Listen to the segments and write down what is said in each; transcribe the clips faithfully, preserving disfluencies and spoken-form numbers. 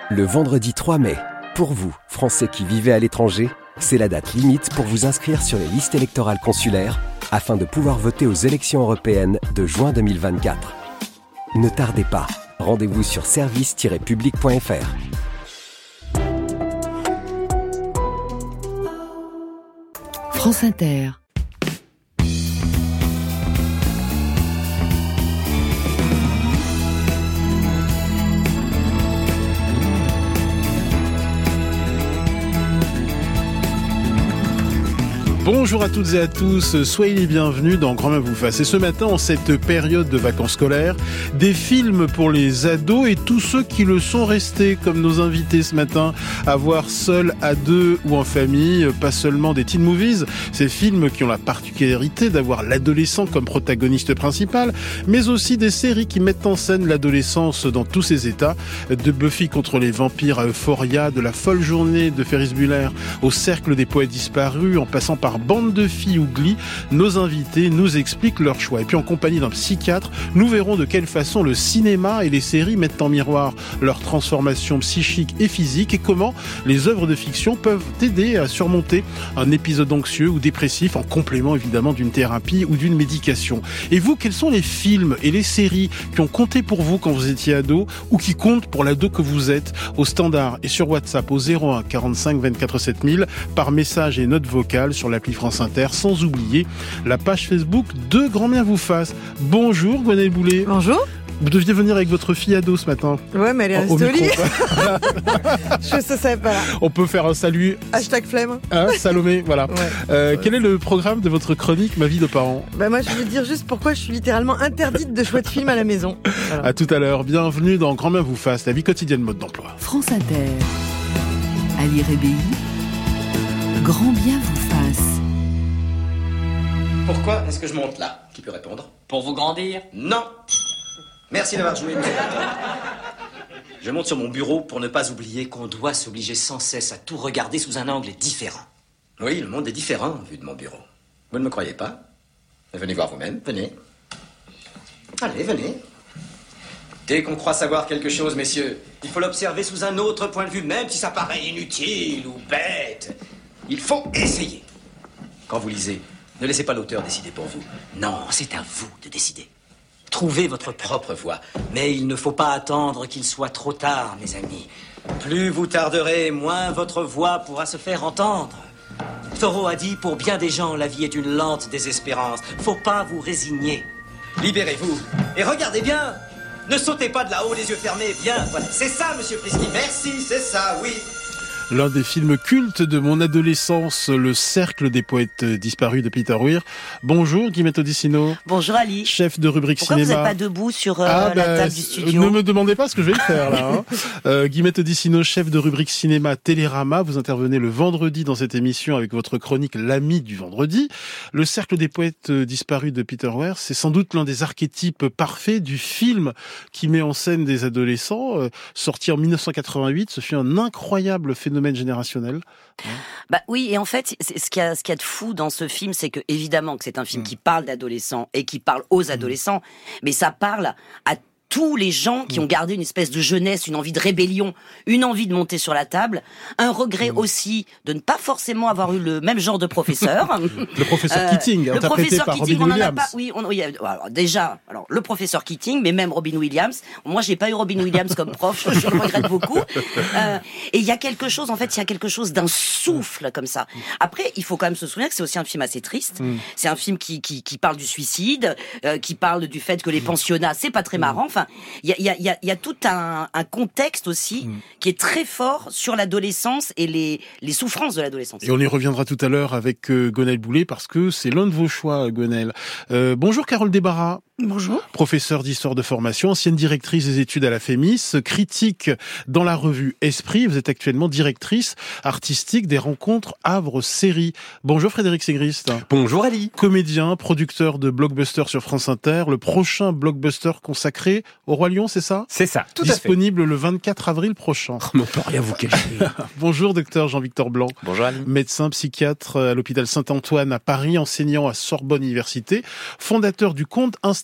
Le vendredi trois mai, pour vous, Français qui vivez à l'étranger, c'est la date limite pour vous inscrire sur les listes électorales consulaires afin de pouvoir voter aux élections européennes de juin deux mille vingt-quatre. Ne tardez pas, rendez-vous sur service tiret public point f r. France Inter. Bonjour à toutes et à tous, soyez les bienvenus dans Grand Bien vous fasse. Et ce matin, en cette période de vacances scolaires, des films pour les ados et tous ceux qui le sont restés, comme nos invités ce matin, à voir seuls, à deux ou en famille, pas seulement des teen movies, ces films qui ont la particularité d'avoir l'adolescent comme protagoniste principal, mais aussi des séries qui mettent en scène l'adolescence dans tous ses états, de Buffy contre les vampires à Euphoria, de La folle journée de Ferris Bueller au Cercle des poètes disparus, en passant par Bande de filles ou Glee, nos invités nous expliquent leur choix. Et puis en compagnie d'un psychiatre, nous verrons de quelle façon le cinéma et les séries mettent en miroir leur transformation psychique et physique et comment les œuvres de fiction peuvent aider à surmonter un épisode anxieux ou dépressif en complément évidemment d'une thérapie ou d'une médication. Et vous, quels sont les films et les séries qui ont compté pour vous quand vous étiez ado ou qui comptent pour l'ado que vous êtes au standard et sur WhatsApp au zéro un quarante-cinq vingt-quatre sept mille par message et note vocale sur l'appli France Inter, sans oublier la page Facebook de Grand Bien vous fasse. Bonjour Gwenaëlle Boulet. Bonjour. Vous deviez venir avec votre fille ado ce matin. Ouais, mais elle est restée au lit. Je ne savais pas là. On peut faire un salut. Hashtag flemme. Hein, Salomé, voilà. Ouais. Euh, ouais. Quel est le programme de votre chronique Ma vie de parent? Bah moi, je vais dire juste pourquoi je suis littéralement interdite de chouettes films à la maison. Voilà. À tout à l'heure. Bienvenue dans Grand Bien vous fasse, la vie quotidienne mode d'emploi. France Inter. Ali Rébéi. Grand Bien vous fasse. Pourquoi est-ce que je monte là? Qui peut répondre? Pour vous grandir? Non. Merci d'avoir joué, monsieur Dalton. Je monte sur mon bureau pour ne pas oublier qu'on doit s'obliger sans cesse à tout regarder sous un angle différent. Oui, le monde est différent vu de mon bureau. Vous ne me croyez pas? Venez voir vous-même, venez. Allez, venez. Dès qu'on croit savoir quelque chose, messieurs, il faut l'observer sous un autre point de vue, même si ça paraît inutile ou bête. Il faut essayer. Quand vous lisez, ne laissez pas l'auteur décider pour vous. Non, c'est à vous de décider. Trouvez votre propre voie. Mais il ne faut pas attendre qu'il soit trop tard, mes amis. Plus vous tarderez, moins votre voix pourra se faire entendre. Thoreau a dit, pour bien des gens, la vie est une lente désespérance. Faut pas vous résigner. Libérez-vous. Et regardez bien. Ne sautez pas de là-haut, les yeux fermés. Bien, voilà. C'est ça, monsieur Frisky. Merci, c'est ça, oui. L'un des films cultes de mon adolescence, Le Cercle des poètes disparus de Peter Weir. Bonjour Guillemette Odissino. Bonjour Ali. Chef de rubrique Pourquoi cinéma. Pourquoi vous n'êtes pas debout sur euh, ah, la bah, table du studio? Ne me demandez pas ce que je vais faire là. Hein. euh, Guillemette Odissino, chef de rubrique cinéma Télérama. Vous intervenez le vendredi dans cette émission avec votre chronique L'ami du vendredi. Le Cercle des poètes disparus de Peter Weir, c'est sans doute l'un des archétypes parfaits du film qui met en scène des adolescents. Euh, sorti en dix-neuf cent quatre-vingt-huit, ce fut un incroyable phénomène générationnel. Bah oui, et en fait, c'est, ce qu'il y a, ce qu'il y a de fou dans ce film, c'est que évidemment que c'est un film mmh. qui parle d'adolescents et qui parle aux adolescents, mmh. mais ça parle à tous les gens qui ont gardé une espèce de jeunesse, une envie de rébellion, une envie de monter sur la table, un regret mmh. aussi de ne pas forcément avoir eu le même genre de professeur. Le professeur euh, Keating, le interprété professeur par Keating, Robin on Williams. En a pas, oui, on, oui, alors déjà, alors le professeur Keating, mais même Robin Williams. Moi, j'ai pas eu Robin Williams comme prof, je, je le regrette beaucoup. Euh, et il y a quelque chose, en fait, il y a quelque chose d'un souffle comme ça. Après, il faut quand même se souvenir que c'est aussi un film assez triste. Mmh. C'est un film qui qui, qui parle du suicide, euh, qui parle du fait que les pensionnats, c'est pas très marrant. Enfin, il y a, il y a Il y, a, il y a tout un, un contexte aussi mmh. qui est très fort sur l'adolescence et les, les souffrances de l'adolescence. Et on y reviendra tout à l'heure avec euh, Gwenaëlle Boulet parce que c'est l'un de vos choix, Gwenaëlle. Euh, bonjour Carole Desbarras. Bonjour. Professeure d'histoire de formation, ancienne directrice des études à la Fémis, critique dans la revue Esprit. Vous êtes actuellement directrice artistique des rencontres Havre-Série. Bonjour Frédéric Ségrist. Bonjour Ali. Comédien, producteur de blockbuster sur France Inter. Le prochain blockbuster consacré au Roi Lion, c'est ça? C'est ça, tout Disponible à fait. le vingt-quatre avril prochain. Oh, mais on peut rien vous cacher. Bonjour docteur Jean-Victor Blanc. Bonjour Ali. Médecin psychiatre à l'hôpital Saint-Antoine à Paris, enseignant à Sorbonne Université, fondateur du compte Instagram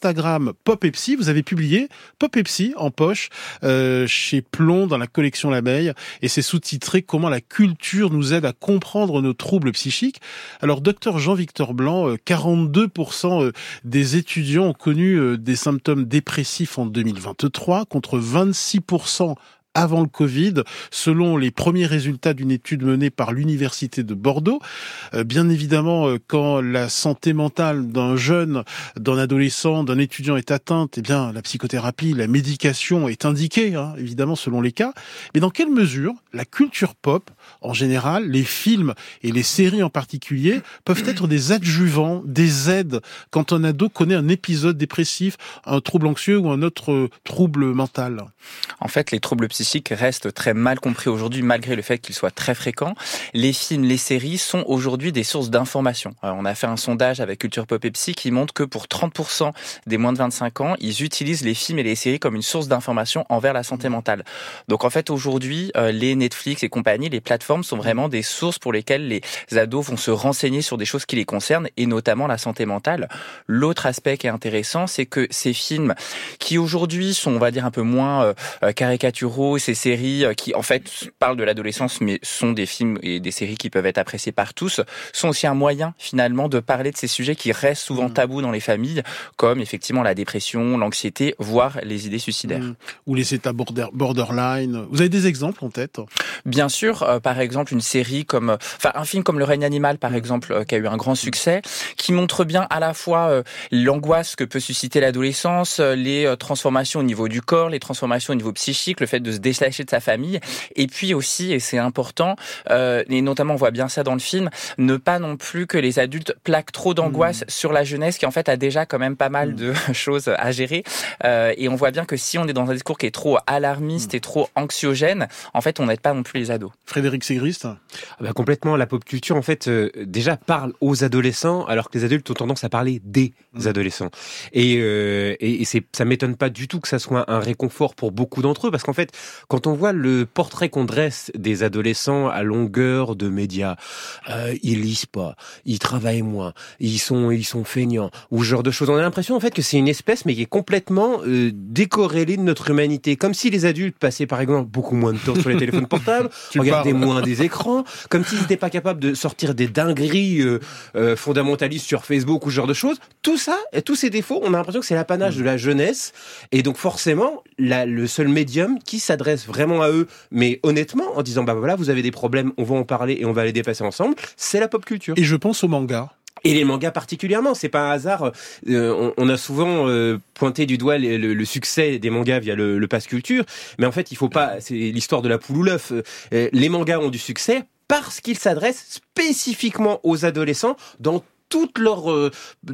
Instagram Pop et Psy. Vous avez publié Pop et Psy en poche euh, chez Plomb dans la collection L'Abeille, et c'est sous-titré « Comment la culture nous aide à comprendre nos troubles psychiques ». Alors, docteur Jean-Victor Blanc, euh, quarante-deux pour cent des étudiants ont connu euh, des symptômes dépressifs en deux mille vingt-trois, contre vingt-six pour cent avant le Covid, selon les premiers résultats d'une étude menée par l'Université de Bordeaux. Euh, bien évidemment, euh, quand la santé mentale d'un jeune, d'un adolescent, d'un étudiant est atteinte, eh bien, la psychothérapie, la médication est indiquée, hein, évidemment, selon les cas. Mais dans quelle mesure la culture pop, en général, les films et les séries en particulier, peuvent être des adjuvants, des aides quand un ado connaît un épisode dépressif, un trouble anxieux ou un autre euh, trouble mental? En fait, les troubles psychiques restent très mal compris aujourd'hui, malgré le fait qu'ils soient très fréquents. Les films, les séries sont aujourd'hui des sources d'information. Alors, on a fait un sondage avec Culture Pop et Psy qui montre que pour trente pour cent des moins de vingt-cinq ans, ils utilisent les films et les séries comme une source d'information envers la santé mentale. Donc en fait, aujourd'hui, euh, les Netflix et compagnie, les plateformes sont vraiment des sources pour lesquelles les ados vont se renseigner sur des choses qui les concernent, et notamment la santé mentale. L'autre aspect qui est intéressant, c'est que ces films qui aujourd'hui sont, on va dire, un peu moins euh, caricaturaux, ces séries qui en fait parlent de l'adolescence mais sont des films et des séries qui peuvent être appréciés par tous, sont aussi un moyen finalement de parler de ces sujets qui restent souvent tabous dans les familles, comme effectivement la dépression, l'anxiété, voire les idées suicidaires. Mmh. Ou les états border, borderline. Vous avez des exemples en tête? Bien sûr, euh, par exemple une série comme, enfin un film comme Le Règne animal par exemple, euh, qui a eu un grand succès, qui montre bien à la fois euh, l'angoisse que peut susciter l'adolescence, euh, les euh, transformations au niveau du corps, les transformations au niveau psychique, le fait de se détacher de sa famille, et puis aussi, et c'est important, euh, et notamment on voit bien ça dans le film, ne pas non plus que les adultes plaquent trop d'angoisse mmh. sur la jeunesse qui en fait a déjà quand même pas mal mmh. de choses à gérer, euh, et on voit bien que si on est dans un discours qui est trop alarmiste mmh. et trop anxiogène, en fait on n'aide pas non plus les ados. Frédéric Ségrist? Ah bah complètement, la pop culture en fait euh, déjà parle aux adolescents alors que les adultes ont tendance à parler des mmh. adolescents, et, euh, et, et c'est, ça m'étonne pas du tout que ça soit un réconfort pour beaucoup d'entre eux, parce qu'en fait quand on voit le portrait qu'on dresse des adolescents à longueur de médias, euh, ils lisent pas, ils travaillent moins, ils sont ils sont feignants, ou ce genre de choses. On a l'impression en fait que c'est une espèce mais qui est complètement euh, décorrélée de notre humanité, comme si les adultes passaient par exemple beaucoup moins de temps sur les téléphones portables, regardaient moins des écrans, comme s'ils n'étaient pas capables de sortir des dingueries euh, euh, fondamentalistes sur Facebook ou ce genre de choses. Tout ça, et tous ces défauts, on a l'impression que c'est l'apanage de la jeunesse, et donc forcément la, le seul médium qui s'adresse vraiment à eux, mais honnêtement, en disant bah voilà, vous avez des problèmes, on va en parler et on va les dépasser ensemble, c'est la pop culture. Et je pense aux mangas. Et les mangas particulièrement, c'est pas un hasard. Euh, on, on a souvent euh, pointé du doigt le, le, le succès des mangas via le, le pass culture, mais en fait, il faut pas. C'est l'histoire de la poule ou l'œuf. Euh, les mangas ont du succès parce qu'ils s'adressent spécifiquement aux adolescents dans toute leur euh,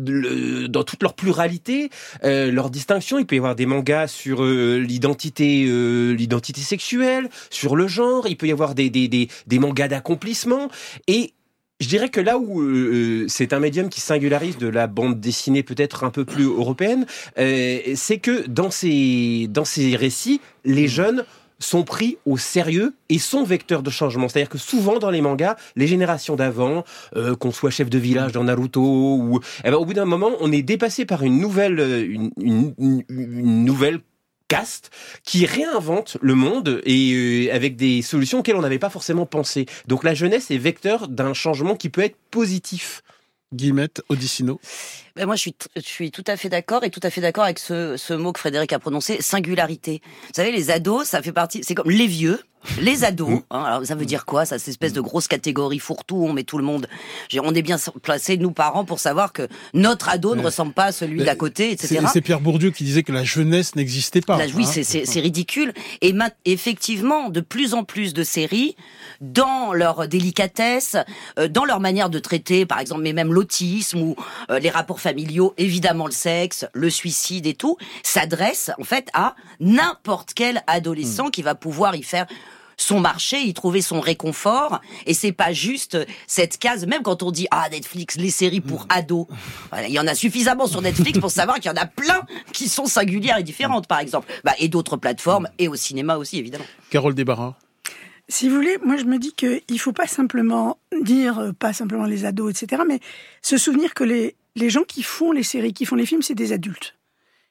le, dans toute leur pluralité, euh, leur distinction. Il peut y avoir des mangas sur euh, l'identité euh, l'identité sexuelle, sur le genre. Il peut y avoir des des des, des mangas d'accomplissement. Et je dirais que là où euh, c'est un médium qui singularise de la bande dessinée peut-être un peu plus européenne, euh, c'est que dans ces dans ces récits, les jeunes sont pris au sérieux et sont vecteurs de changement. C'est-à-dire que souvent dans les mangas, les générations d'avant, euh, qu'on soit chef de village dans Naruto, ou eh ben, au bout d'un moment, on est dépassé par une nouvelle, une, une, une, une nouvelle caste qui réinvente le monde et euh, avec des solutions auxquelles on n'avait pas forcément pensé. Donc la jeunesse est vecteur d'un changement qui peut être positif. Guillemette Odissino. Ben moi, je suis, je suis tout à fait d'accord et tout à fait d'accord avec ce, ce mot que Frédéric a prononcé, singularité. Vous savez, les ados, ça fait partie, c'est comme les vieux, les ados. Hein, alors, ça veut dire quoi, ça, cette espèce de grosse catégorie fourre-tout, on met tout le monde. On est bien placés, nous parents, pour savoir que notre ado ne ressemble pas à celui d'à côté, et cetera. C'est, c'est Pierre Bourdieu qui disait que la jeunesse n'existait pas. Là, oui, hein. c'est, c'est, c'est ridicule. Et ma, effectivement, de plus en plus de séries, dans leur délicatesse, euh, dans leur manière de traiter, par exemple, mais même l'autisme ou euh, les rapports familiaux, évidemment le sexe, le suicide et tout, s'adresse en fait à n'importe quel adolescent mmh. qui va pouvoir y faire son marché, y trouver son réconfort, et c'est pas juste cette case, même quand on dit ah Netflix, les séries pour ados, voilà, il y en a suffisamment sur Netflix pour savoir qu'il y en a plein qui sont singulières et différentes, par exemple, bah, et d'autres plateformes, et au cinéma aussi, évidemment. Carole Desbarras. Si vous voulez, moi je me dis qu'il faut pas simplement dire, pas simplement les ados, et cetera, mais se souvenir que les, les gens qui font les séries, qui font les films, c'est des adultes.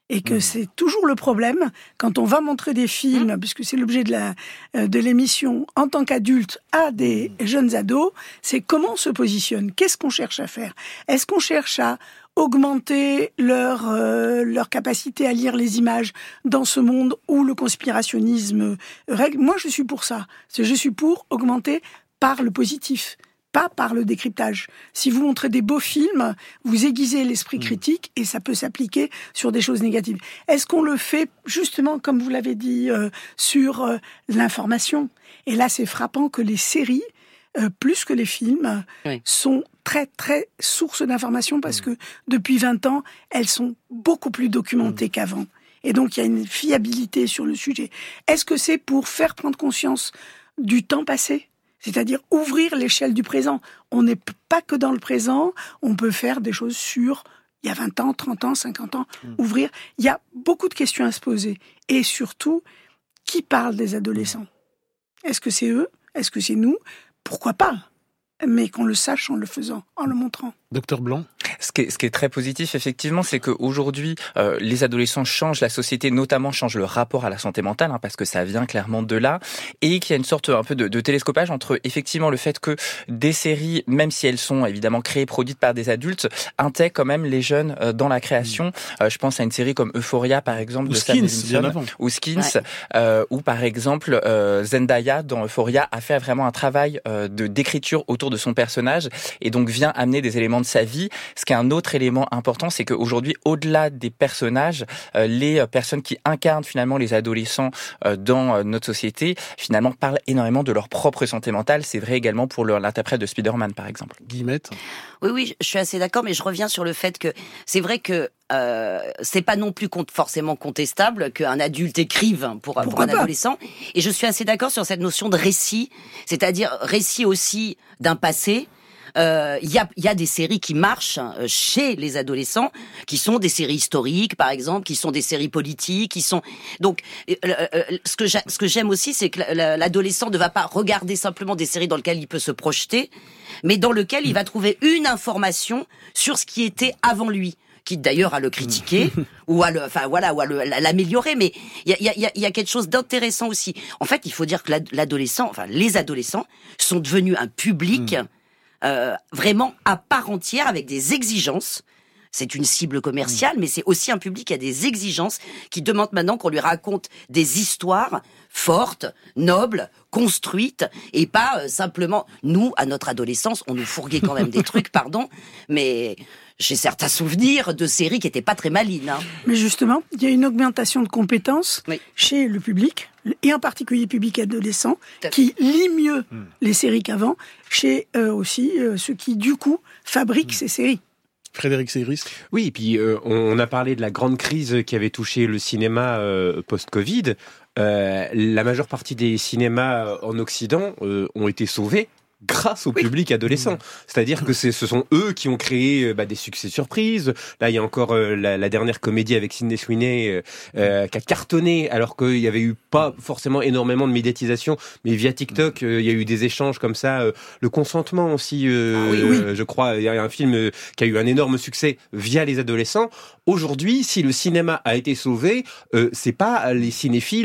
Et que mmh. c'est toujours le problème quand on va montrer des films, mmh. puisque c'est l'objet de, la, de l'émission, en tant qu'adulte à des mmh. jeunes ados, c'est comment on se positionne, qu'est-ce qu'on cherche à faire. Est-ce qu'on cherche à augmenter leur, euh, leur capacité à lire les images dans ce monde où le conspirationnisme règle? Moi, je suis pour ça. Je suis pour augmenter par le positif, pas par le décryptage. Si vous montrez des beaux films, vous aiguisez l'esprit critique et ça peut s'appliquer sur des choses négatives. Est-ce qu'on le fait justement, comme vous l'avez dit, euh, sur euh, l'information? Et là, c'est frappant que les séries, euh, plus que les films, oui. sont très, très source d'information parce que depuis vingt ans, elles sont beaucoup plus documentées mmh. qu'avant. Et donc, il y a une fiabilité sur le sujet. Est-ce que c'est pour faire prendre conscience du temps passé ? C'est-à-dire ouvrir l'échelle du présent. On n'est pas que dans le présent, on peut faire des choses sur il y a vingt ans, trente ans, cinquante ans, mmh. ouvrir. Il y a beaucoup de questions à se poser. Et surtout, qui parle des adolescents ? Est-ce que c'est eux ? Est-ce que c'est nous ? Pourquoi pas ? Mais qu'on le sache en le faisant, en le montrant. Docteur Blanc. Ce qui est, ce qui est très positif, effectivement, c'est qu'aujourd'hui, euh, les adolescents changent la société, notamment changent le rapport à la santé mentale, hein, parce que ça vient clairement de là, et qu'il y a une sorte un peu de, de télescopage entre, effectivement, le fait que des séries, même si elles sont évidemment créées, produites par des adultes, intègrent quand même les jeunes euh, dans la création. Mmh. Euh, je pense à une série comme Euphoria, par exemple, ou de Skins, Sam Levinson, ou Skins, ouais. euh, où, par exemple, euh, Zendaya, dans Euphoria, a fait vraiment un travail euh, de d'écriture autour de son personnage, et donc vient amener des éléments de sa vie. Ce qui est un autre élément important, c'est qu'aujourd'hui, au-delà des personnages, euh, les personnes qui incarnent finalement les adolescents euh, dans euh, notre société, finalement parlent énormément de leur propre santé mentale. C'est vrai également pour le, l'interprète de Spider-Man, par exemple. Guillemette. Oui, oui, je suis assez d'accord, mais je reviens sur le fait que c'est vrai que euh, c'est pas non plus forcément contestable qu'un adulte écrive pour, pour un pas adolescent. Et je suis assez d'accord sur cette notion de récit, c'est-à-dire récit aussi d'un passé. Il euh, y, a, y a des séries qui marchent chez les adolescents, qui sont des séries historiques, par exemple, qui sont des séries politiques, qui sont donc euh, euh, ce que j'a, ce que j'aime aussi, c'est que l'adolescent ne va pas regarder simplement des séries dans lesquelles il peut se projeter, mais dans lesquelles il va trouver une information sur ce qui était avant lui, quitte d'ailleurs à le critiquer ou à le, enfin voilà, ou à, le, à l'améliorer. Mais il y a, y a, y a quelque chose d'intéressant aussi. En fait, il faut dire que l'adolescent, enfin les adolescents, sont devenus un public. Mmh. Euh, vraiment à part entière, avec des exigences. C'est une cible commerciale, mais c'est aussi un public qui a des exigences, qui demande maintenant qu'on lui raconte des histoires fortes, nobles, construites, et pas euh, simplement, nous, à notre adolescence, on nous fourguait quand même des trucs, pardon, mais j'ai certains souvenirs de séries qui étaient pas très malines. Hein. Mais justement, il y a une augmentation de compétences oui. chez le public, et en particulier le public adolescent, qui lit mieux mmh. les séries qu'avant, chez euh, aussi euh, ceux qui, du coup, fabriquent mmh. ces séries. Frédéric Seyris. Oui, et puis euh, on a parlé de la grande crise qui avait touché le cinéma euh, post-Covid. Euh, la majeure partie des cinémas en Occident euh, ont été sauvés grâce au oui. public adolescent. C'est-à-dire que c'est, ce sont eux qui ont créé bah, des succès surprises. Là, il y a encore euh, la, la dernière comédie avec Sydney Sweeney euh, qui a cartonné, alors qu'il y avait eu pas forcément énormément de médiatisation, mais via TikTok, euh, il y a eu des échanges comme ça. Euh, le consentement aussi, euh, ah, oui, oui. Euh, je crois, il y a un film euh, qui a eu un énorme succès via les adolescents. Aujourd'hui, si le cinéma a été sauvé, euh, c'est pas les cinéphiles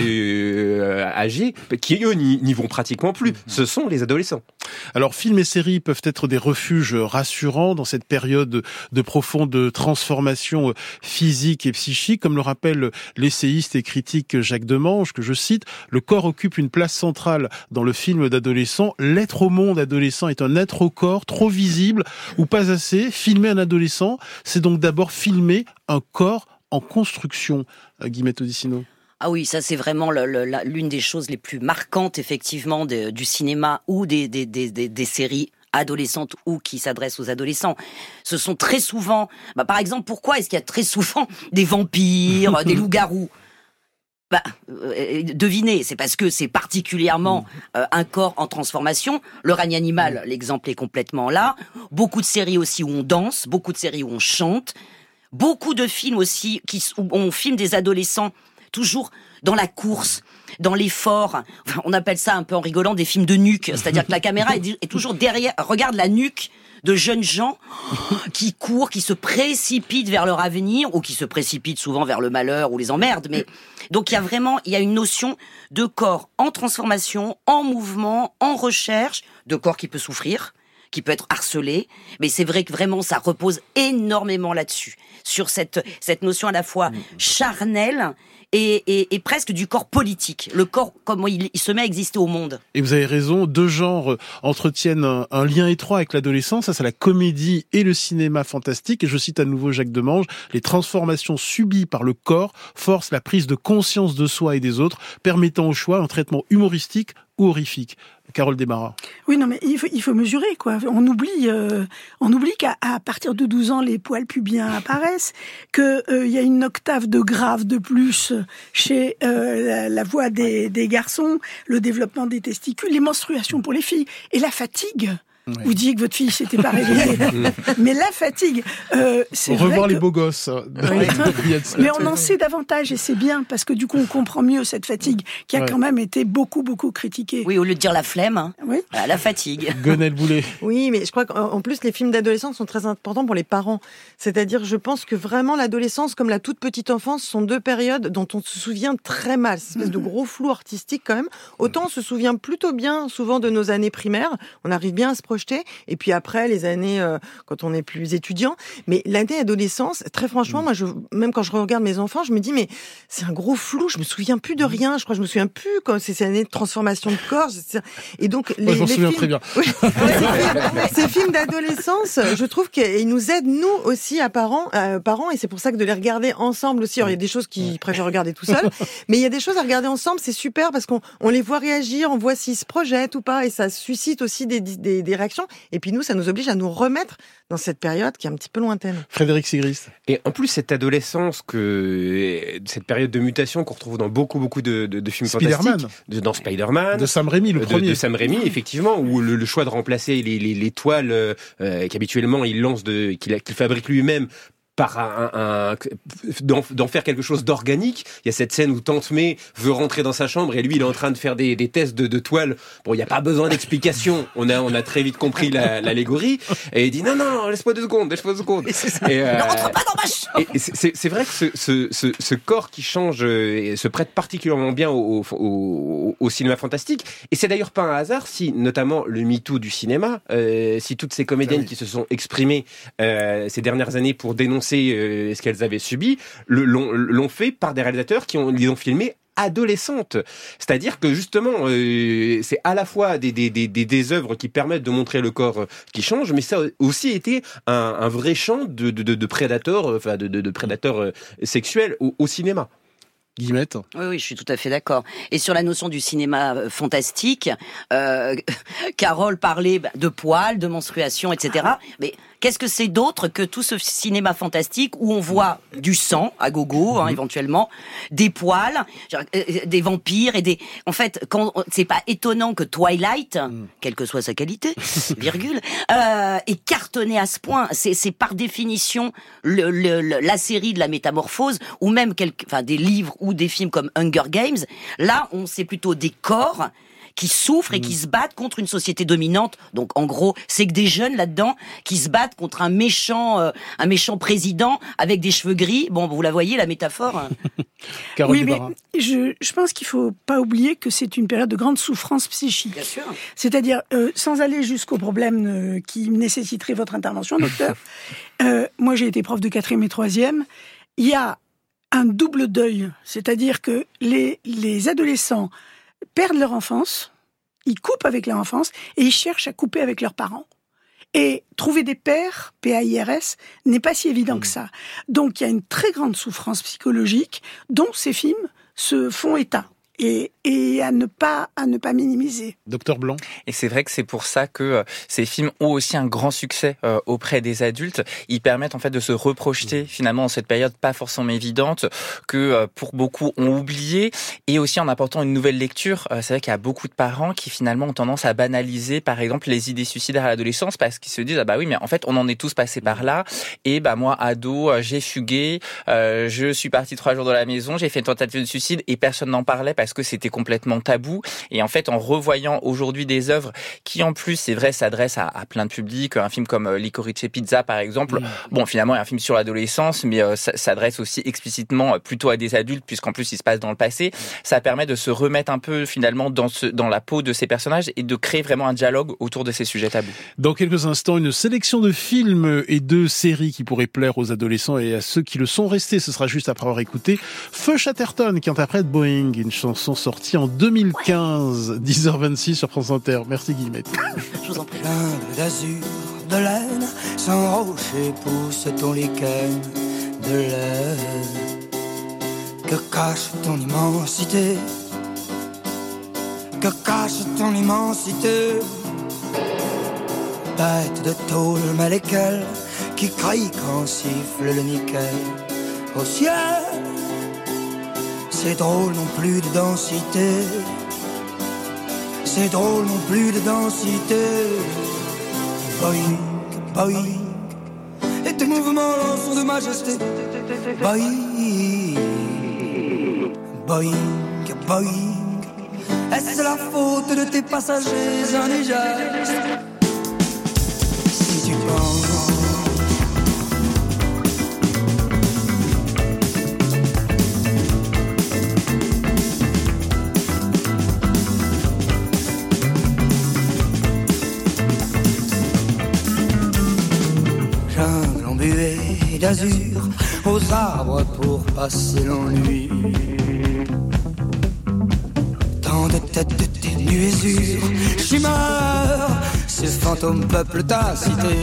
euh, âgés qui eux n'y, n'y vont pratiquement plus. Ce sont les adolescents. Alors, films et séries peuvent être des refuges rassurants dans cette période de profonde transformation physique et psychique. Comme le rappelle l'essayiste et critique Jacques Demange, que je cite, « Le corps occupe une place centrale dans le film d'adolescent. L'être au monde adolescent est un être au corps trop visible ou pas assez. Filmer un adolescent, c'est donc d'abord filmer un corps en construction. » Guillemette Odissino. Ah oui, ça c'est vraiment le, le, la, l'une des choses les plus marquantes effectivement de, du cinéma ou des, des, des, des, des séries adolescentes ou qui s'adressent aux adolescents. Ce sont très souvent, bah, par exemple, pourquoi est-ce qu'il y a très souvent des vampires, des loups-garous ? Bah, euh, devinez, c'est parce que c'est particulièrement euh, un corps en transformation. Le règne animal, l'exemple est complètement là. Beaucoup de séries aussi où on danse, beaucoup de séries où on chante, beaucoup de films aussi qui, où on filme des adolescents toujours dans la course, dans l'effort. Enfin, on appelle ça un peu en rigolant des films de nuque, c'est-à-dire que la caméra est, est toujours derrière, regarde la nuque de jeunes gens qui courent, qui se précipitent vers leur avenir, ou qui se précipitent souvent vers le malheur ou les emmerdes. Mais donc il y a vraiment, il y a une notion de corps en transformation, en mouvement, en recherche, de corps qui peut souffrir, qui peut être harcelé, mais c'est vrai que vraiment ça repose énormément là-dessus, sur cette cette notion à la fois charnelle et, et, et presque du corps politique, le corps comme il, il se met à exister au monde. Et vous avez raison, deux genres entretiennent un, un lien étroit avec l'adolescence, ça c'est la comédie et le cinéma fantastique, et je cite à nouveau Jacques Demange, les transformations subies par le corps forcent la prise de conscience de soi et des autres, permettant au choix un traitement humoristique ou horrifique. Carole Desmarais. Oui, non, mais il faut, il faut mesurer, quoi. On oublie, euh, on oublie qu'à à partir de douze ans, les poils pubiens apparaissent, qu'il euh, y a une octave de grave de plus chez euh, la, la voix des, des garçons, le développement des testicules, les menstruations pour les filles, et la fatigue. Oui. Vous disiez que votre fille s'était pas réveillée, mais la fatigue, euh, c'est vrai revoir que... les beaux gosses. Oui. Mais on en sait davantage et c'est bien parce que du coup on comprend mieux cette fatigue qui a ouais. quand même été beaucoup beaucoup critiquée. Oui, au lieu de dire la flemme, hein, oui. voilà, la fatigue. Gonel Boulet. Oui, mais je crois qu'en plus les films d'adolescence sont très importants pour les parents. C'est-à-dire, je pense que vraiment l'adolescence comme la toute petite enfance sont deux périodes dont on se souvient très mal. C'est une espèce de gros flou artistique quand même. Autant on se souvient plutôt bien souvent de nos années primaires, on arrive bien à se projeter. Et puis après, les années, euh, quand on est plus étudiant. Mais l'année adolescence, très franchement, moi, je, même quand je regarde mes enfants, je me dis, mais c'est un gros flou, je me souviens plus de rien. Je crois que je me souviens plus quand c'est ces années de transformation de corps. Et donc, les, moi, je m'en les souviens films, très bien. Oui, ces, ces films d'adolescence, je trouve qu'ils nous aident, nous aussi, à parents, euh, parents. Et c'est pour ça que de les regarder ensemble aussi. Alors, il y a des choses qu'ils préfèrent regarder tout seul. Mais il y a des choses à regarder ensemble, c'est super parce qu'on on les voit réagir, on voit s'ils se projettent ou pas. Et ça suscite aussi des, des, des réactions. Et puis nous, ça nous oblige à nous remettre dans cette période qui est un petit peu lointaine. Frédéric Sigrist. Et en plus, cette adolescence, que cette période de mutation qu'on retrouve dans beaucoup, beaucoup de, de, de films Spider-Man. fantastiques. De, dans Spider-Man. De Sam Raimi, le de, premier. De Sam Raimi, effectivement, où le, le choix de remplacer les, les, les toiles euh, qu'habituellement il lance, de, qu'il, qu'il fabrique lui-même, par un, un, un d'en, d'en faire quelque chose d'organique. Il y a cette scène où Tante May veut rentrer dans sa chambre et lui il est en train de faire des, des tests de, de toile. Bon, il n'y a pas besoin d'explication. On a, on a très vite compris la, l'allégorie. Et il dit non, non, laisse-moi deux secondes, laisse-moi deux secondes. Et euh, ne rentre pas dans ma chambre. Et c'est, c'est vrai que ce, ce, ce, ce corps qui change euh, se prête particulièrement bien au, au, au, au cinéma fantastique. Et c'est d'ailleurs pas un hasard si, notamment le MeToo du cinéma, euh, si toutes ces comédiennes ah oui. qui se sont exprimées euh, ces dernières années pour dénoncer ce qu'elles avaient subi, le, l'ont, l'ont fait par des réalisateurs qui ont, les ont filmés adolescentes. C'est-à-dire que justement, euh, c'est à la fois des, des, des, des œuvres qui permettent de montrer le corps euh, qui change, mais ça a aussi été un, un vrai champ de, de, de prédateurs, euh, enfin de, de, de prédateurs euh, sexuels au, au cinéma. Guillemette. Oui, oui, je suis tout à fait d'accord. Et sur la notion du cinéma fantastique, euh, Carole parlait de poils, de menstruation, et cetera. Mais qu'est-ce que c'est d'autre que tout ce cinéma fantastique où on voit du sang à gogo, hein, éventuellement, des poils, des vampires et des. En fait, quand c'est pas étonnant que Twilight, mm. quelle que soit sa qualité, virgule, euh, est cartonné à ce point. C'est, c'est par définition le, le, le, la série de la métamorphose ou même quelques, enfin des livres ou des films comme Hunger Games. Là, on c'est plutôt des corps qui souffrent et qui se battent contre une société dominante. Donc, en gros, c'est que des jeunes là-dedans qui se battent contre un méchant, euh, un méchant président avec des cheveux gris. Bon, vous la voyez, la métaphore. Hein. Oui, mais je, je pense qu'il faut pas oublier que c'est une période de grande souffrance psychique. Bien sûr. C'est-à-dire, euh, sans aller jusqu'au problème euh, qui nécessiterait votre intervention, docteur. euh, moi, j'ai été prof de quatrième et troisième. Il y a un double deuil. C'est-à-dire que les, les adolescents perdent leur enfance, ils coupent avec leur enfance et ils cherchent à couper avec leurs parents. Et trouver des pères, P A I R S, n'est pas si évident que ça. Donc il y a une très grande souffrance psychologique dont ces films se font état. Et, et à ne pas à ne pas minimiser. Docteur Blanc. Et c'est vrai que c'est pour ça que euh, ces films ont aussi un grand succès euh, auprès des adultes. Ils permettent en fait de se reprojeter mmh. finalement dans cette période pas forcément évidente que euh, pour beaucoup ont oublié, et aussi en apportant une nouvelle lecture. Euh, c'est vrai qu'il y a beaucoup de parents qui finalement ont tendance à banaliser par exemple les idées suicidaires à l'adolescence parce qu'ils se disent ah bah oui mais en fait on en est tous passés par là, et bah moi ado euh, j'ai fugué, euh, je suis parti trois jours de la maison, j'ai fait une tentative de suicide et personne n'en parlait parce que c'était complètement tabou. Et en fait, en revoyant aujourd'hui des œuvres qui, en plus, c'est vrai, s'adressent à, à plein de publics, un film comme Licorice Pizza, par exemple, mmh. bon, finalement, il y a un film sur l'adolescence, mais euh, ça s'adresse aussi explicitement plutôt à des adultes, puisqu'en plus, il se passe dans le passé. Ça permet de se remettre un peu, finalement, dans, ce, dans la peau de ces personnages et de créer vraiment un dialogue autour de ces sujets tabous. Dans quelques instants, une sélection de films et de séries qui pourraient plaire aux adolescents et à ceux qui le sont restés. Ce sera juste après avoir écouté Feu Chatterton qui interprète Boeing, une chanson sortie en deux mille quinze, dix heures vingt-six sur France Inter. Merci Guillemette. Je vous en prie. Plein d'azur, de laine, sans rocher pousse ton lichen de laine. Que cache ton immensité? Que cache ton immensité? Bête de tôle, mais lesquelles qui crient quand siffle le nickel au ciel? C'est drôle non plus de densité. C'est drôle non plus de densité. Boing, boing. Et tes mouvements sont de majesté. Boing, boing, boing. Est-ce la faute de tes passagers indigènes? Si tu penses d'azur aux arbres pour passer l'ennui. Tant de têtes de tes nuésures, chimères, ces fantômes peuplent ta cité.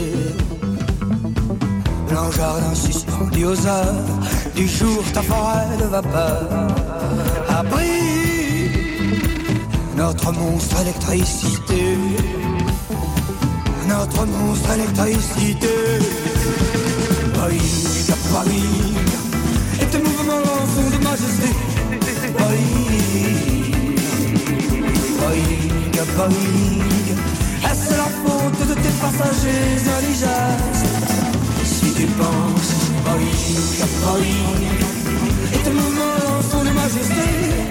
Blanc jardin suspendu aux heures du jour, ta forêt de vapeur abrite notre monstre électricité. Notre monstre électricité. Boing, boing, et tes mouvements sont de majesté. Boing, boing, boing. Est-ce la faute de tes passagers indigènes? Si tu penses, boing, boing, et tes mouvements sont de majesté.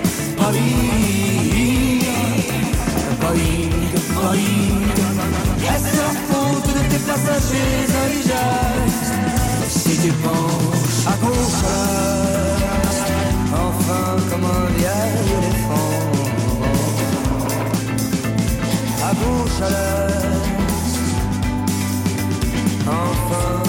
Boing, boing, boing. Est-ce la faute de tes passagers indigènes? Si tu penches à gauche à l'est, enfin comme un vieil éléphant. À gauche à l'est, enfin,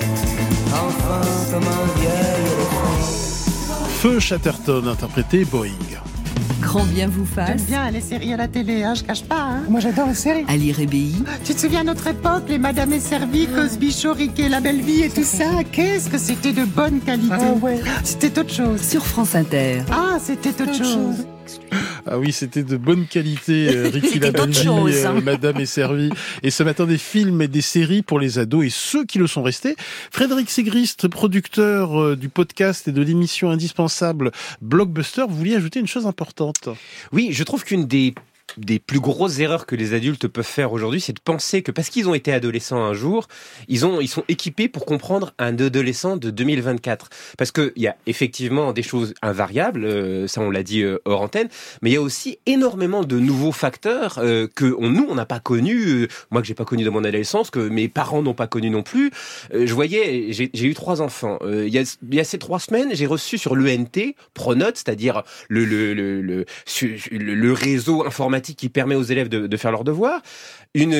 enfin comme un vieil éléphant. Feu Chatterton, interprété Boeing. Grand bien vous fasse. J'aime bien les séries à la télé, hein, je cache pas. Hein. Moi j'adore les séries. Ali Rébéi. Tu te souviens à notre époque, les Madame est servie, Cosby, Show, Riquet, La Belle Vie et tout ça. Qu'est-ce que c'était de bonne qualité. Ah ouais. C'était autre chose. Sur France Inter. Ah, c'était autre chose. Ah oui, c'était de bonne qualité, euh, Ricky La Belle Vie, euh, Madame est servie. Et ce matin, des films et des séries pour les ados et ceux qui le sont restés. Frédéric Sigrist, producteur euh, du podcast et de l'émission indispensable Blockbuster, vous vouliez ajouter une chose importante. Oui, je trouve qu'une des des plus grosses erreurs que les adultes peuvent faire aujourd'hui, c'est de penser que parce qu'ils ont été adolescents un jour, ils ont, ils sont équipés pour comprendre un adolescent de deux mille vingt-quatre. Parce que il y a effectivement des choses invariables, euh, ça on l'a dit euh, hors antenne, mais il y a aussi énormément de nouveaux facteurs euh, que on, nous on n'a pas connus, euh, moi que j'ai pas connu dans mon adolescence, que mes parents n'ont pas connu non plus. Euh, je voyais, j'ai, j'ai eu trois enfants. Euh, il y a, il y a ces trois semaines, j'ai reçu sur l'E N T, Pronote, c'est-à-dire le le le le, le, le réseau informatique qui permet aux élèves de, de faire leurs devoirs, une,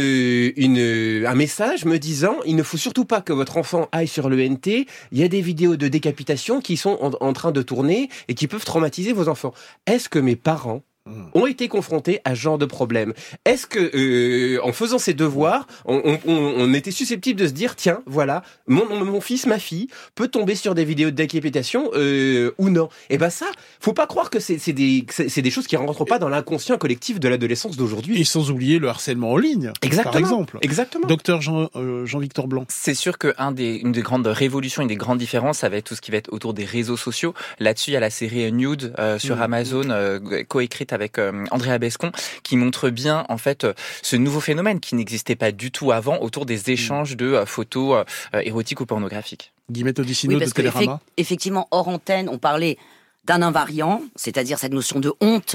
une, un message me disant il ne faut surtout pas que votre enfant aille sur l'E N T, il y a des vidéos de décapitation qui sont en, en train de tourner et qui peuvent traumatiser vos enfants. Est-ce que mes parents ont été confrontés à ce genre de problème? Est-ce que, euh, en faisant ses devoirs, on, on, on était susceptible de se dire, tiens, voilà, mon, mon fils, ma fille, peut tomber sur des vidéos de décapitation euh, ou non? Et ben ça, faut pas croire que c'est, c'est, des, c'est des choses qui rentrent pas dans l'inconscient collectif de l'adolescence d'aujourd'hui. Et sans oublier le harcèlement en ligne, Exactement. par exemple. Exactement. Docteur Jean, euh, Jean-Victor Blanc. C'est sûr qu'une des, une des grandes révolutions, une des grandes différences, ça va être tout ce qui va être autour des réseaux sociaux. Là-dessus, il y a la série Nude euh, sur mmh. Amazon, euh, coécrite avec euh, Andrea Bescon, qui montre bien en fait euh, ce nouveau phénomène qui n'existait pas du tout avant autour des échanges de euh, photos euh, érotiques ou pornographiques. Guillemette Odissino oui, de Télérama. Effect- effectivement, hors antenne, on parlait d'un invariant, c'est-à-dire cette notion de honte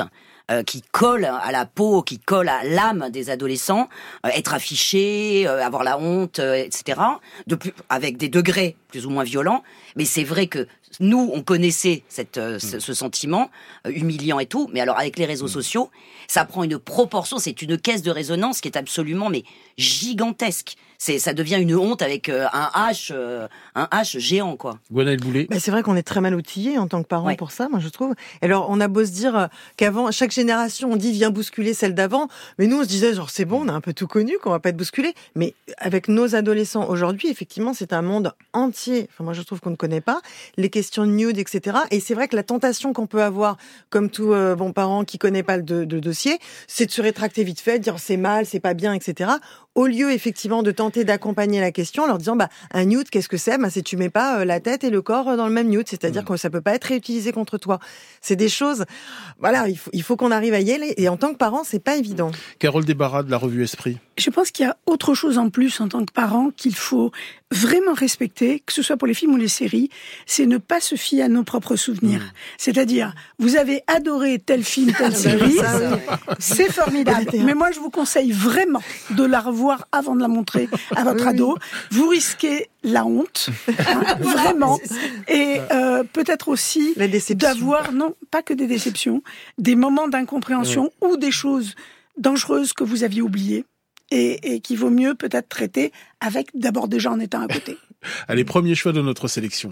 euh, qui colle à la peau, qui colle à l'âme des adolescents, euh, être affiché, euh, avoir la honte, euh, et cetera. De plus, avec des degrés plus ou moins violents. Mais c'est vrai que nous, on connaissait cette, euh, ce, ce sentiment euh, humiliant et tout. Mais alors avec les réseaux sociaux, ça prend une proportion, c'est une caisse de résonance qui est absolument mais gigantesque. C'est, ça devient une honte avec euh, un H, euh, un H géant, quoi. Gwenaëlle Boulet. Bah, c'est vrai qu'on est très mal outillés en tant que parents Ouais. pour ça, moi je trouve. Alors on a beau se dire euh, qu'avant, chaque génération, on dit viens bousculer celle d'avant, mais nous on se disait genre c'est bon, on a un peu tout connu, qu'on va pas être bousculé. Mais avec nos adolescents aujourd'hui, effectivement, c'est un monde entier. Enfin moi je trouve qu'on ne connaît pas les questions de nude, et cetera. Et c'est vrai que la tentation qu'on peut avoir, comme tout euh, bon parent qui connaît pas le de, de dossier, c'est de se rétracter vite fait, de dire c'est mal, c'est pas bien, et cetera. Au lieu effectivement de tenter d'accompagner la question en leur disant bah un nude qu'est-ce que c'est? Bah c'est tu mets pas euh, la tête et le corps dans le même nude, c'est-à-dire mmh. que ça peut pas être réutilisé contre toi. C'est des choses, voilà, il faut, il faut qu'on arrive à y aller et en tant que parent c'est pas évident. Carole Desbarras de la revue Esprit. Je pense qu'il y a autre chose en plus en tant que parent qu'il faut vraiment respecter, que ce soit pour les films ou les séries, c'est ne pas se fier à nos propres souvenirs. Mmh. C'est-à-dire, vous avez adoré tel film, telle série, c'est formidable. Mais moi, je vous conseille vraiment de la revoir avant de la montrer à votre ado. Vous risquez la honte, hein, vraiment. Et euh, peut-être aussi d'avoir, non, pas que des déceptions, des moments d'incompréhension mmh. ou des choses dangereuses que vous aviez oubliées. Et, et qu'il vaut mieux peut-être traiter avec d'abord déjà en étant à côté. Allez, premier choix de notre sélection.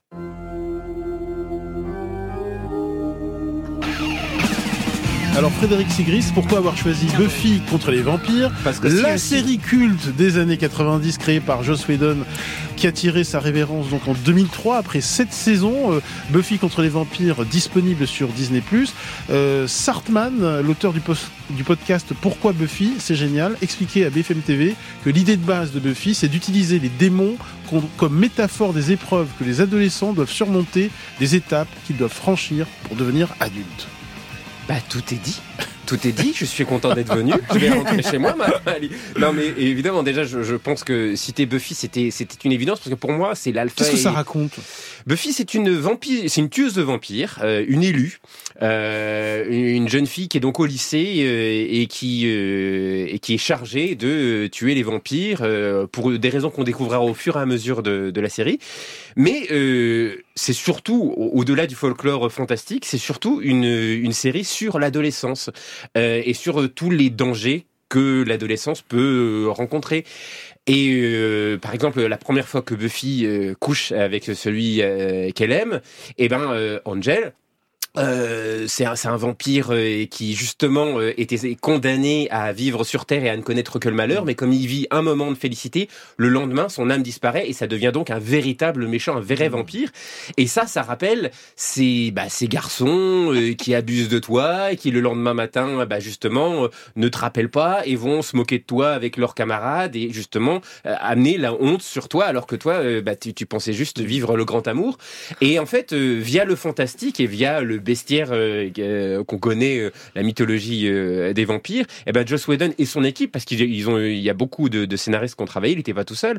Alors Frédéric Sigris, pourquoi avoir choisi Buffy contre les vampires? Parce que la si série culte des années quatre-vingt-dix créée par Joss Whedon qui a tiré sa révérence donc en deux mille trois après sept saisons. euh, Buffy contre les vampires disponible sur Disney plus. Euh, Sartman, l'auteur du, post, du podcast Pourquoi Buffy, c'est génial, expliquait à B F M T V que l'idée de base de Buffy c'est d'utiliser les démons comme métaphore des épreuves que les adolescents doivent surmonter, des étapes qu'ils doivent franchir pour devenir adultes. Bah, tout est dit. Tout est dit. Je suis content d'être venu. Je vais rentrer chez moi, ma... Non, mais évidemment, déjà, je, je pense que citer Buffy, c'était, c'était une évidence parce que pour moi, c'est l'alpha. Qu'est-ce que ça et... raconte? Buffy, c'est une vampire, c'est une tueuse de vampires, euh, une élue, euh, une jeune fille qui est donc au lycée euh, et qui euh, et qui est chargée de tuer les vampires euh, pour des raisons qu'on découvrira au fur et à mesure de, de la série. Mais euh, c'est surtout, au-delà du folklore fantastique, c'est surtout une une série sur l'adolescence euh, et sur tous les dangers que l'adolescence peut rencontrer. Et euh, par exemple, la première fois que Buffy euh, couche avec celui euh, qu'elle aime, eh ben euh, Angel, Euh, c'est un, c'est un vampire euh, qui justement euh, était condamné à vivre sur Terre et à ne connaître que le malheur, mais comme il vit un moment de félicité, le lendemain son âme disparaît et ça devient donc un véritable méchant, un vrai vampire. Et ça, ça rappelle ces, bah, ces garçons euh, qui abusent de toi et qui le lendemain matin, bah, justement, euh, ne te rappellent pas et vont se moquer de toi avec leurs camarades et justement euh, amener la honte sur toi alors que toi, euh, bah, tu, tu pensais juste vivre le grand amour. Et en fait, euh, via le fantastique et via le bestiaire euh, euh, qu'on connaît, euh, la mythologie euh, des vampires, et ben Joss Whedon et son équipe, parce qu'ils ont, il y a beaucoup de, de scénaristes qui ont travaillé, il n'était pas tout seul,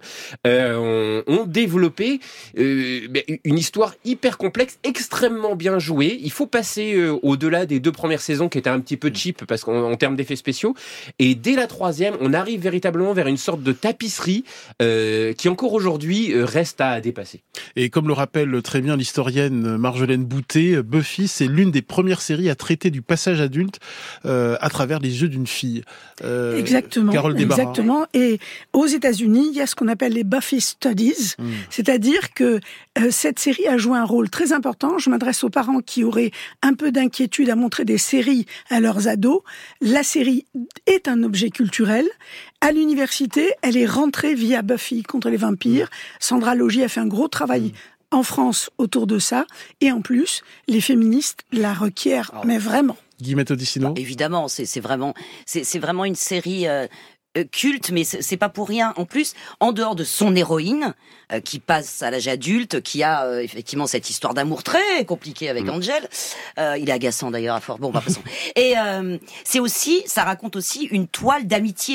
euh, ont, ont développé euh, une histoire hyper complexe, extrêmement bien jouée. Il faut passer euh, au-delà des deux premières saisons qui étaient un petit peu cheap parce qu'en en termes d'effets spéciaux, et dès la troisième, on arrive véritablement vers une sorte de tapisserie euh, qui encore aujourd'hui euh, reste à dépasser. Et comme le rappelle très bien l'historienne Marjolaine Boutet, Buffy, c'est l'une des premières séries à traiter du passage adulte euh, à travers les yeux d'une fille. Euh, exactement. Carole Desbarras. Exactement. Et aux États-Unis, il y a ce qu'on appelle les Buffy Studies, mmh. c'est-à-dire que euh, cette série a joué un rôle très important. Je m'adresse aux parents qui auraient un peu d'inquiétude à montrer des séries à leurs ados. La série est un objet culturel. À l'université, elle est rentrée via Buffy contre les vampires. Sandra Logie a fait un gros travail mmh. en France autour de ça, et en plus, les féministes la requièrent, oh. mais vraiment. Guillemette Odissino. Bah, évidemment, c'est, c'est vraiment, c'est, c'est vraiment une série euh, euh, culte, mais c'est, c'est pas pour rien. En plus, en dehors de son héroïne, euh, qui passe à l'âge adulte, qui a euh, effectivement cette histoire d'amour très compliquée avec mmh. Angel, euh, il est agaçant d'ailleurs à fort. Bon, bah, passons. Et euh, c'est aussi, ça raconte aussi une toile d'amitié.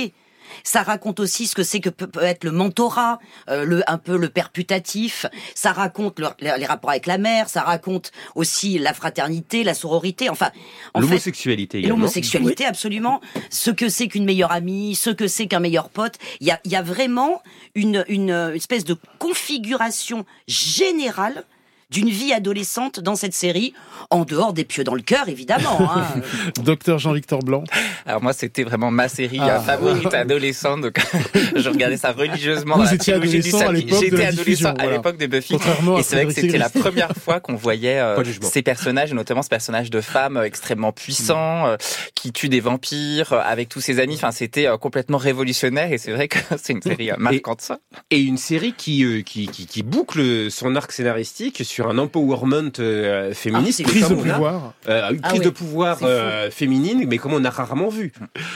Ça raconte aussi ce que c'est que peut, peut être le mentorat, euh, le un peu le père putatif. Ça raconte le, les, les rapports avec la mère. Ça raconte aussi la fraternité, la sororité. Enfin, en l'homosexualité fait, également. L'homosexualité, oui. Absolument. Ce que c'est qu'une meilleure amie, ce que c'est qu'un meilleur pote. Il y a, il y a vraiment une, une, une espèce de configuration générale d'une vie adolescente dans cette série, en dehors des pieux dans le cœur, évidemment. Hein. Docteur Jean-Victor Blanc. Alors moi, c'était vraiment ma série ah. favorite adolescente, donc je regardais ça religieusement. Vous étiez adolescent à l'époque J'étais de la adolescent diffusion, à voilà. l'époque de Buffy, et c'est vrai que c'était la première fois qu'on voyait euh, ces personnages, et notamment ce personnage de femme euh, extrêmement puissant, euh, qui tue des vampires euh, avec tous ses amis. Enfin, c'était euh, complètement révolutionnaire, et c'est vrai que c'est une série euh, marquante, ça. Et une série qui, euh, qui, qui, qui boucle son arc scénaristique sur un empowerment euh, féministe. Ah, prise de pouvoir. Euh, une ah prise oui. de pouvoir euh, féminine, mais comme on a rarement vu.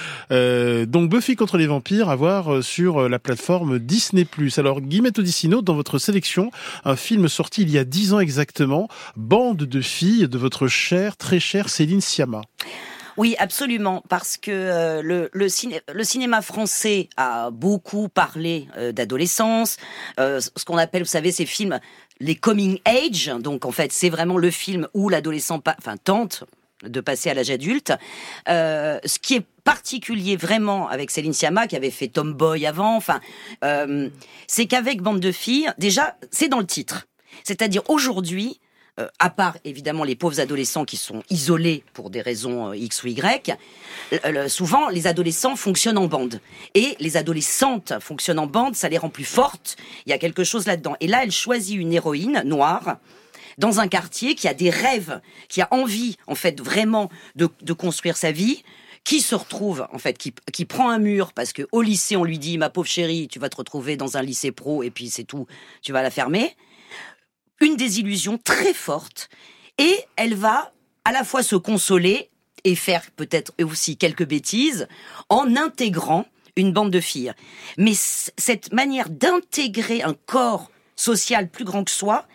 Euh, donc Buffy contre les vampires à voir sur la plateforme Disney plus. Alors Guillemette Odissino, dans votre sélection, un film sorti il y a dix ans exactement, Bande de filles de votre chère, très chère Céline Sciamma. Oui, absolument, parce que euh, le, le, ciné, le cinéma français a beaucoup parlé euh, d'adolescence, euh, ce qu'on appelle, vous savez, ces films, les coming age. Donc en fait, c'est vraiment le film où l'adolescent, pa- enfin tente de passer à l'âge adulte. Euh, ce qui est particulier vraiment avec Céline Sciamma, qui avait fait Tomboy avant, enfin, euh, c'est qu'avec Bande de filles, déjà, c'est dans le titre. C'est-à-dire aujourd'hui. Euh, à part évidemment les pauvres adolescents qui sont isolés pour des raisons euh, X ou Y, euh, souvent les adolescents fonctionnent en bande. Et les adolescentes fonctionnent en bande, ça les rend plus fortes, il y a quelque chose là-dedans. Et là, elle choisit une héroïne noire, dans un quartier qui a des rêves, qui a envie en fait vraiment de, de construire sa vie, qui se retrouve, en fait, qui, qui prend un mur, parce que au lycée on lui dit « ma pauvre chérie, tu vas te retrouver dans un lycée pro et puis c'est tout, tu vas la fermer ». Une désillusion très forte, et elle va à la fois se consoler et faire peut-être aussi quelques bêtises en intégrant une bande de filles. Mais c- cette manière d'intégrer un corps social plus grand que soi,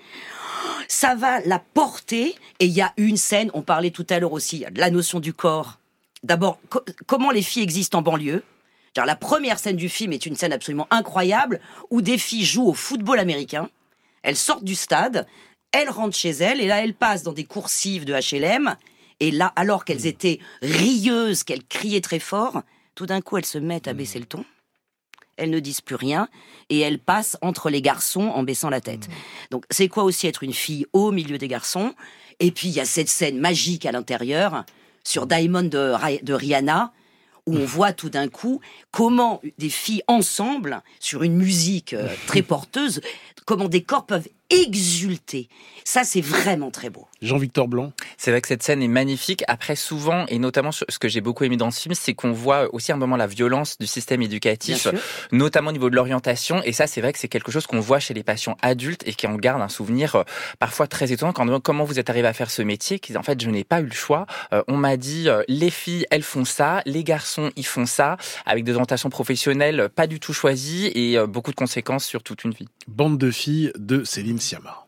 ça va la porter. Et il y a une scène, on parlait tout à l'heure aussi de la notion du corps. D'abord, co- comment les filles existent en banlieue. Genre, la première scène du film est une scène absolument incroyable où des filles jouent au football américain. Elles sortent du stade, elles rentrent chez elles, et là, elles passent dans des coursives de H L M. Et là, alors qu'elles étaient rieuses, qu'elles criaient très fort, tout d'un coup, elles se mettent à baisser le ton. Elles ne disent plus rien, et elles passent entre les garçons en baissant la tête. Donc, c'est quoi aussi être une fille au milieu des garçons? Et puis, il y a cette scène magique à l'intérieur, sur Diamond de, de Rihanna, où on voit tout d'un coup comment des filles ensemble, sur une musique euh, très porteuse, comment des corps peuvent exulter. Ça, c'est vraiment très beau. Jean-Victor Blanc. C'est vrai que cette scène est magnifique. Après, souvent, et notamment ce que j'ai beaucoup aimé dans ce film, c'est qu'on voit aussi à un moment la violence du système éducatif, notamment au niveau de l'orientation. Et ça, c'est vrai que c'est quelque chose qu'on voit chez les patients adultes et qui en gardent un souvenir euh, parfois très étonnant. Quand on demande comment vous êtes arrivé à faire ce métier, qu'ils disent en fait, je n'ai pas eu le choix. Euh, on m'a dit, euh, les filles, elles font ça, les garçons, ils font ça, avec des orientations professionnelles pas du tout choisies et euh, beaucoup de conséquences sur toute une vie. Bande de filles de Céline Sciamma.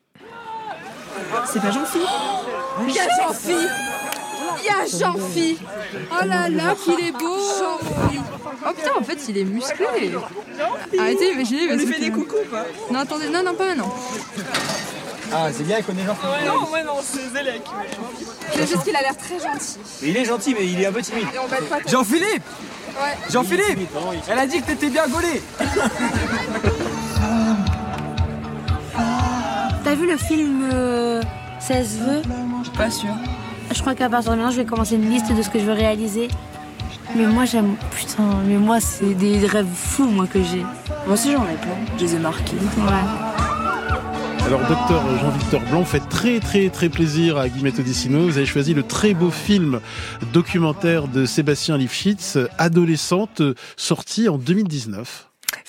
C'est pas Jean-Phi. Il y a Jean-Phi. Il y a Jean-Phi. Oh là là, qu'il est beau. Oh putain, en fait, il est musclé. Arrêtez, imaginez. On lui fait des coucous ou pas? Non, attendez, non, non, pas maintenant. Ah, c'est bien, il connaît Jean-Phi. Ouais, non, ouais, non, c'est Zélec. C'est juste qu'il a l'air très gentil. Il est gentil, mais il est un peu timide. Et on bête pas. Jean-Philippe. Ouais. Jean-Philippe. Elle a dit que t'étais bien gaulé. T'as vu le film euh, seize vœux? Pas sûr. Je crois qu'à partir de maintenant, je vais commencer une liste de ce que je veux réaliser. Mais moi, j'aime... Putain, mais moi, c'est des rêves fous, moi, que j'ai. Moi aussi, j'en ai plein. Je les ai marqués. Ouais. Alors, docteur Jean-Victor Blanc, fait très très très plaisir à Guillemette Odissino. Vous avez choisi le très beau film documentaire de Sébastien Lifshitz, Adolescente, sorti en deux mille dix-neuf.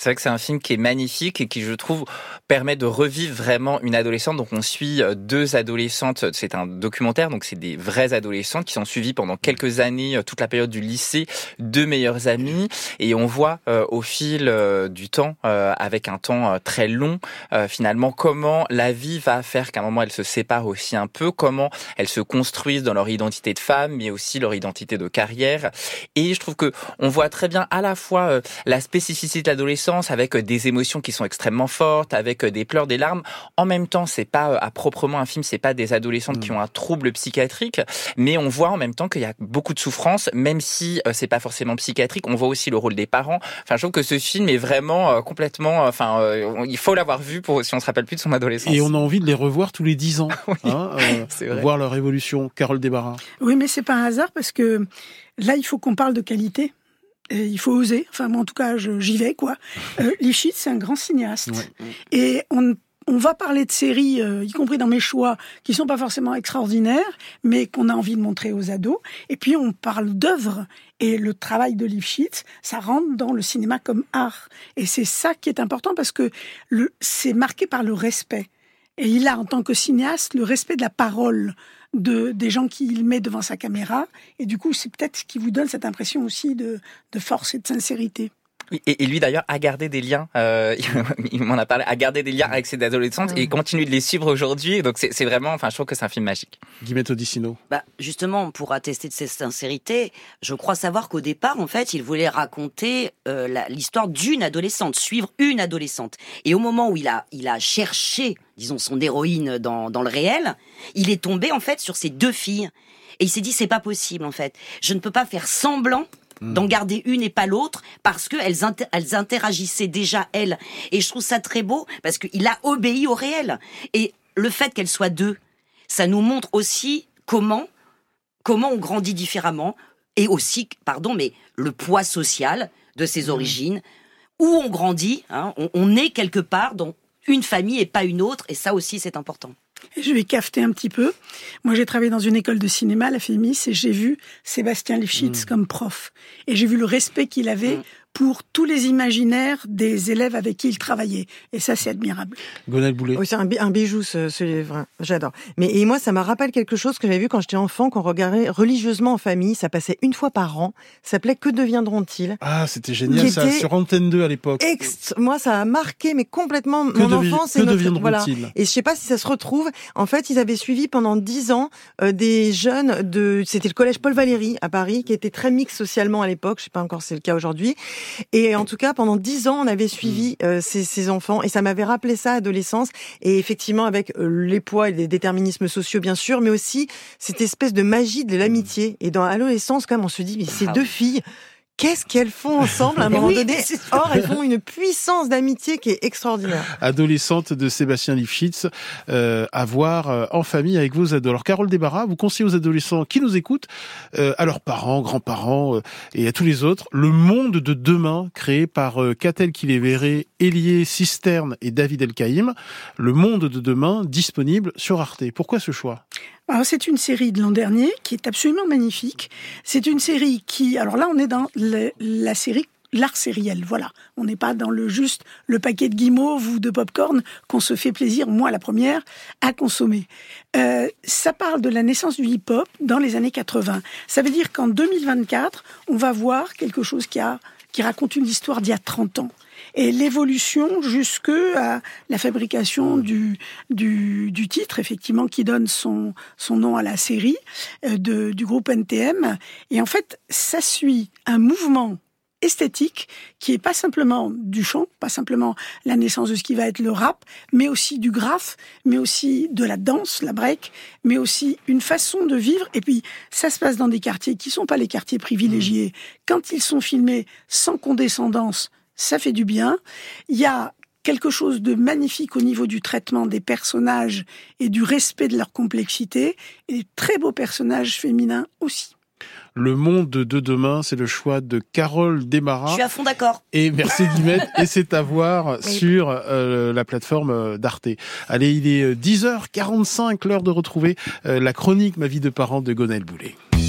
C'est vrai que c'est un film qui est magnifique et qui, je trouve, permet de revivre vraiment une adolescente. Donc, on suit deux adolescentes. C'est un documentaire, donc c'est des vraies adolescentes qui sont suivies pendant quelques années, toute la période du lycée, deux meilleures amies. Et on voit euh, au fil euh, du temps, euh, avec un temps euh, très long, euh, finalement, comment la vie va faire qu'à un moment, elles se séparent aussi un peu, comment elles se construisent dans leur identité de femme, mais aussi leur identité de carrière. Et je trouve que on voit très bien à la fois euh, la spécificité de l'adolescence, avec des émotions qui sont extrêmement fortes, avec des pleurs, des larmes. En même temps, c'est pas à proprement un film, c'est pas des adolescentes mmh. qui ont un trouble psychiatrique, mais on voit en même temps qu'il y a beaucoup de souffrance, même si c'est pas forcément psychiatrique. On voit aussi le rôle des parents. Enfin, je trouve que ce film est vraiment complètement. Enfin, euh, il faut l'avoir vu pour si on se rappelle plus de son adolescence. Et on a envie de les revoir tous les dix ans, oui, hein, euh, c'est vrai. Voir leur évolution. Carole Desbarras. Oui, mais c'est pas un hasard parce que là, il faut qu'on parle de qualité. Et il faut oser. Enfin, moi, en tout cas, je, j'y vais, quoi. Euh, Lifshitz, c'est un grand cinéaste. Ouais. Et on, on va parler de séries, euh, y compris dans mes choix, qui sont pas forcément extraordinaires, mais qu'on a envie de montrer aux ados. Et puis, on parle d'œuvres. Et le travail de Lifshitz, ça rentre dans le cinéma comme art. Et c'est ça qui est important parce que le, c'est marqué par le respect. Et il a, en tant que cinéaste, le respect de la parole de des gens qu'il met devant sa caméra. Et du coup, c'est peut-être ce qui vous donne cette impression aussi de, de force et de sincérité. Et, et lui d'ailleurs a gardé des liens, euh, il m'en a parlé, a gardé des liens avec ses adolescentes et continue de les suivre aujourd'hui. Donc c'est, c'est vraiment, enfin je trouve que c'est un film magique. Guillemette Odissino. Bah justement pour attester de cette sincérité, je crois savoir qu'au départ en fait il voulait raconter euh, la, l'histoire d'une adolescente, suivre une adolescente. Et au moment où il a il a cherché, disons son héroïne dans dans le réel, il est tombé en fait sur ces deux filles et il s'est dit c'est pas possible en fait, je ne peux pas faire semblant d'en garder une et pas l'autre, parce qu'elles inter- elles interagissaient déjà, elles. Et je trouve ça très beau, parce qu'il a obéi au réel. Et le fait qu'elles soient deux, ça nous montre aussi comment, comment on grandit différemment, et aussi, pardon, mais le poids social de ses origines, où on grandit, hein, on, on est quelque part dans une famille et pas une autre, et ça aussi c'est important. Je vais cafeter un petit peu. Moi, j'ai travaillé dans une école de cinéma, la Fémis, et j'ai vu Sébastien Lifshitz mmh. comme prof. Et j'ai vu le respect qu'il avait mmh. pour tous les imaginaires des élèves avec qui il travaillait. Et ça, c'est admirable. Gonel Boulet. Oui, c'est un, un bijou, ce, ce livre. J'adore. Mais et moi, ça me rappelle quelque chose que j'avais vu quand j'étais enfant, qu'on regardait religieusement en famille. Ça passait une fois par an. Ça s'appelait Que deviendront-ils ? Ah, c'était génial, ça, sur Antenne deux à l'époque. Ext- moi, ça a marqué, mais complètement que mon devi- enfance. Que et notre, deviendront-ils ? Voilà. Et je sais pas si ça se retrouve. En fait, ils avaient suivi pendant dix ans euh, des jeunes de, c'était le collège Paul Valéry à Paris, qui était très mixte socialement à l'époque. Je sais pas encore si c'est le cas aujourd'hui. Et en tout cas, pendant dix ans, on avait suivi euh, ces, ces enfants, et ça m'avait rappelé ça, adolescence. Et effectivement, avec euh, les poids et les déterminismes sociaux, bien sûr, mais aussi cette espèce de magie de l'amitié. Et dans l'adolescence, quand même, on se dit, mais ces deux filles, qu'est-ce qu'elles font ensemble à un moment oui, donné ? Or, elles font une puissance d'amitié qui est extraordinaire. Adolescente de Sébastien Lifshitz, euh, à voir euh, en famille avec vos ados. Alors, Carole Desbarras, vous conseillez aux adolescents qui nous écoutent, euh, à leurs parents, grands-parents euh, et à tous les autres, Le monde de demain, créé par euh, Catel Kiléveré, Elie Cisterne et David Elkaïm. Le monde de demain, disponible sur Arte. Pourquoi ce choix ? Alors, c'est une série de l'an dernier qui est absolument magnifique. C'est une série qui... Alors là, on est dans le, la série, l'art sériel, voilà. On n'est pas dans le juste le paquet de guimauve ou de pop-corn qu'on se fait plaisir, moi la première, à consommer. Euh, ça parle de la naissance du hip-hop dans les années quatre-vingts. Ça veut dire qu'en deux mille vingt-quatre, on va voir quelque chose qui, a, qui raconte une histoire d'il y a trente ans. Et l'évolution jusque à la fabrication du, du, du titre, effectivement, qui donne son, son nom à la série euh, de, du groupe N T M. Et en fait, ça suit un mouvement esthétique qui est pas simplement du chant, pas simplement la naissance de ce qui va être le rap, mais aussi du graphe, mais aussi de la danse, la break, mais aussi une façon de vivre. Et puis, ça se passe dans des quartiers qui sont pas les quartiers privilégiés. Quand ils sont filmés sans condescendance, ça fait du bien. Il y a quelque chose de magnifique au niveau du traitement des personnages et du respect de leur complexité, et des très beaux personnages féminins aussi. Le monde de demain, c'est le choix de Carole Desbarras. Je suis à fond d'accord. Et merci Guillemette. Et c'est à voir oui. sur euh, la plateforme d'Arte. Allez, il est dix heures quarante-cinq, l'heure de retrouver euh, la chronique Ma vie de parent de Gonel Boulet.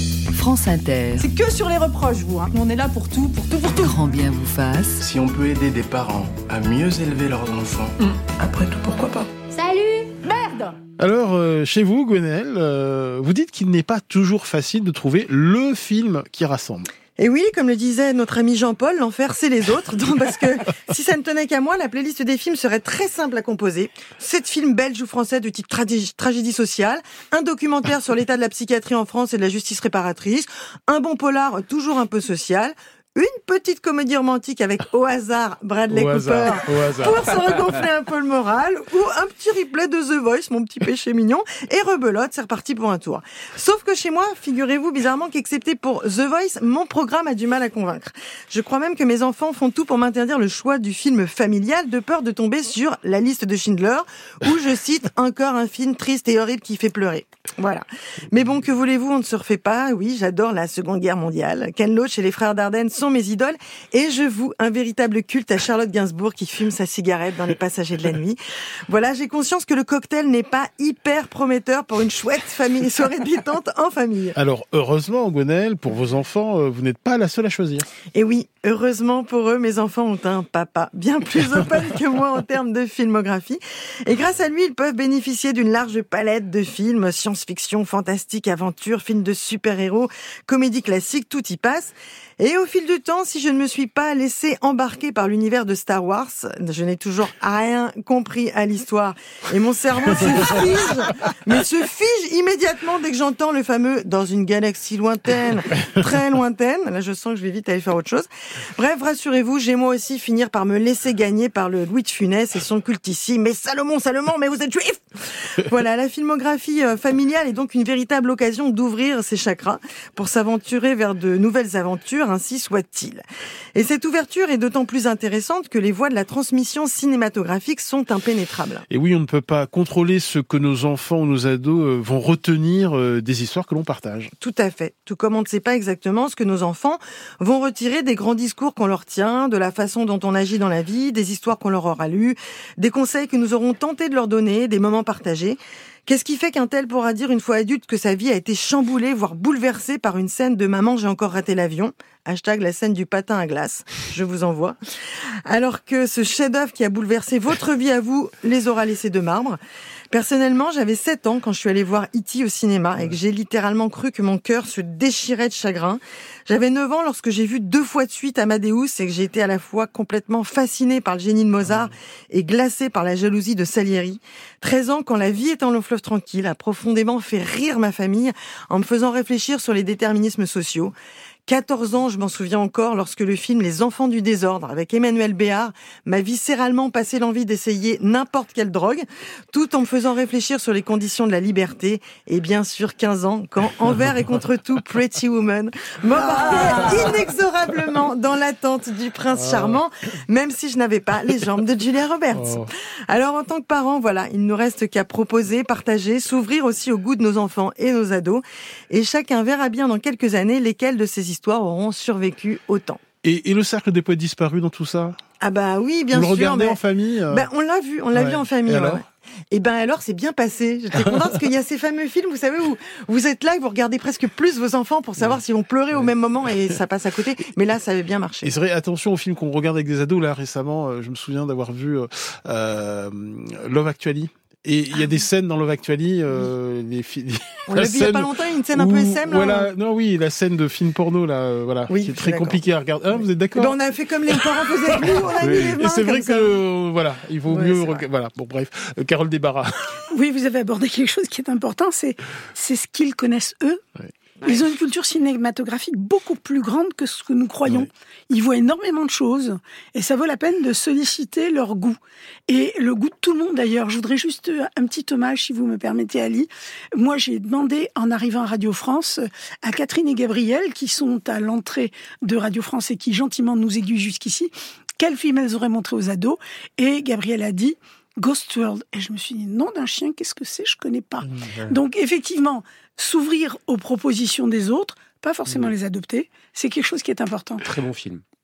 France Inter. C'est que sur les reproches, vous. Hein. On est là pour tout, pour tout, pour tout. Grand bien vous fasse. Si on peut aider des parents à mieux élever leurs enfants, mmh. après tout, pourquoi pas. Salut. Merde. Alors, euh, chez vous, Gwenaëlle, euh, vous dites qu'il n'est pas toujours facile de trouver le film qui rassemble. Et oui, comme le disait notre ami Jean-Paul, l'enfer c'est les autres. Donc, parce que si ça ne tenait qu'à moi, la playlist des films serait très simple à composer. Sept films belges ou français de type tragédie, tragédie sociale, un documentaire sur l'état de la psychiatrie en France et de la justice réparatrice, un bon polar toujours un peu social, une petite comédie romantique avec au hasard Bradley au Cooper hasard, au hasard. pour se regonfler un peu le moral, ou un petit replay de The Voice, mon petit péché mignon, et rebelote, c'est reparti pour un tour. Sauf que chez moi, figurez-vous bizarrement qu'excepté pour The Voice, mon programme a du mal à convaincre. Je crois même que mes enfants font tout pour m'interdire le choix du film familial de peur de tomber sur La liste de Schindler, où je cite encore un film triste et horrible qui fait pleurer. Voilà. Mais bon, que voulez-vous, on ne se refait pas. Oui, j'adore la Seconde Guerre mondiale. Ken Loach et les frères Dardenne sont mes idoles, et je voue un véritable culte à Charlotte Gainsbourg qui fume sa cigarette dans Les Passagers de la nuit. Voilà, j'ai conscience que le cocktail n'est pas hyper prometteur pour une chouette famille, soirée détente en famille. Alors, heureusement, Gwenaëlle, pour vos enfants, vous n'êtes pas la seule à choisir. Et oui, heureusement pour eux, mes enfants ont un papa bien plus open que moi en termes de filmographie. Et grâce à lui, ils peuvent bénéficier d'une large palette de films, science-fiction, fantastique, aventure, films de super-héros, comédie classique, tout y passe. Et au fil du temps, si je ne me suis pas laissé embarquer par l'univers de Star Wars, je n'ai toujours rien compris à l'histoire. Et mon cerveau se fige, mais se fige immédiatement dès que j'entends le fameux « dans une galaxie lointaine, très lointaine ». Là, je sens que je vais vite aller faire autre chose. Bref, rassurez-vous, j'ai moi aussi finir par me laisser gagner par le Louis de Funès et son cultissime « Mais Salomon, Salomon, mais vous êtes juif !» Voilà, la filmographie familiale est donc une véritable occasion d'ouvrir ses chakras pour s'aventurer vers de nouvelles aventures, ainsi soit-il. Et cette ouverture est d'autant plus intéressante que les voies de la transmission cinématographique sont impénétrables. Et oui, on ne peut pas contrôler ce que nos enfants ou nos ados vont retenir des histoires que l'on partage. Tout à fait. Tout comme on ne sait pas exactement ce que nos enfants vont retirer des grands discours qu'on leur tient, de la façon dont on agit dans la vie, des histoires qu'on leur aura lues, des conseils que nous aurons tenté de leur donner, des moments partagés. Qu'est-ce qui fait qu'un tel pourra dire une fois adulte que sa vie a été chamboulée, voire bouleversée par une scène de « Maman, j'ai encore raté l'avion » Hashtag la scène du patin à glace, je vous envoie. Alors que ce chef-d'œuvre qui a bouleversé votre vie à vous les aura laissés de marbre. Personnellement, j'avais sept ans quand je suis allée voir E T au cinéma et que j'ai littéralement cru que mon cœur se déchirait de chagrin. J'avais neuf ans lorsque j'ai vu deux fois de suite Amadeus et que j'ai été à la fois complètement fascinée par le génie de Mozart et glacée par la jalousie de Salieri. treize ans quand La vie est un long fleuve tranquille a profondément fait rire ma famille en me faisant réfléchir sur les déterminismes sociaux. quatorze ans, je m'en souviens encore, lorsque le film Les Enfants du désordre, avec Emmanuel Béard, m'a viscéralement passé l'envie d'essayer n'importe quelle drogue, tout en me faisant réfléchir sur les conditions de la liberté. Et bien sûr, quinze ans, quand Envers et contre tout, Pretty Woman m'embarquait inexorablement dans l'attente du prince charmant, même si je n'avais pas les jambes de Julia Roberts. Oh. Alors, en tant que parents, voilà, il ne nous reste qu'à proposer, partager, s'ouvrir aussi au goût de nos enfants et nos ados. Et chacun verra bien dans quelques années lesquelles de ces histoires auront survécu autant. Et, et le cercle des poètes disparus dans tout ça ? Ah bah oui, bien Vous sûr. Vous le regardez mais... en famille euh... ben, on l'a vu, on l'a ouais. vu en famille. Et alors, ouais. Et ben alors, c'est bien passé. J'étais contente parce qu'il y a ces fameux films, vous savez, où vous êtes là et vous regardez presque plus vos enfants pour savoir ouais. s'ils vont pleurer ouais. au même moment et ça passe à côté. Mais là, ça avait bien marché. Et c'est vrai, attention aux films qu'on regarde avec des ados. Là, récemment, euh, je me souviens d'avoir vu euh, Love Actually. Et il y a des scènes dans Love Actually, euh, les filles. On l'a vu il y a pas longtemps, une scène un peu S M, là. Voilà, non, oui, la scène de film porno, là, euh, voilà, oui, qui est très compliquée à regarder. Ah, vous êtes d'accord? Ben, on a fait comme les parents faisaient avec nous, on a oui. mis les mains. Et c'est vrai que, euh, voilà, il vaut ouais, mieux, rega... voilà, bon, bref, euh, Carole Desbarras. Oui, vous avez abordé quelque chose qui est important, c'est, c'est ce qu'ils connaissent eux. Ouais. Ils ont une culture cinématographique beaucoup plus grande que ce que nous croyons. Ouais. Ils voient énormément de choses et ça vaut la peine de solliciter leur goût. Et le goût de tout le monde d'ailleurs. Je voudrais juste un petit hommage, si vous me permettez, Ali. Moi, j'ai demandé en arrivant à Radio France à Catherine et Gabriel, qui sont à l'entrée de Radio France et qui gentiment nous aiguillent jusqu'ici, quel film elles auraient montré aux ados. Et Gabriel a dit Ghost World. Et je me suis dit, nom d'un chien, qu'est-ce que c'est? Je connais pas. Mmh. Donc, effectivement, s'ouvrir aux propositions des autres, pas forcément mmh. les adopter, c'est quelque chose qui est important. Très bon film.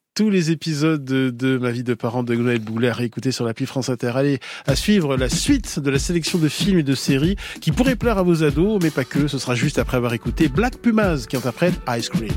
Tous les épisodes de, de Ma vie de parent de Noël Boulet à réécouter sur l'appli France Inter. Allez, à suivre la suite de la sélection de films et de séries qui pourraient plaire à vos ados, mais pas que. Ce sera juste après avoir écouté Black Pumas qui interprète Ice Cream.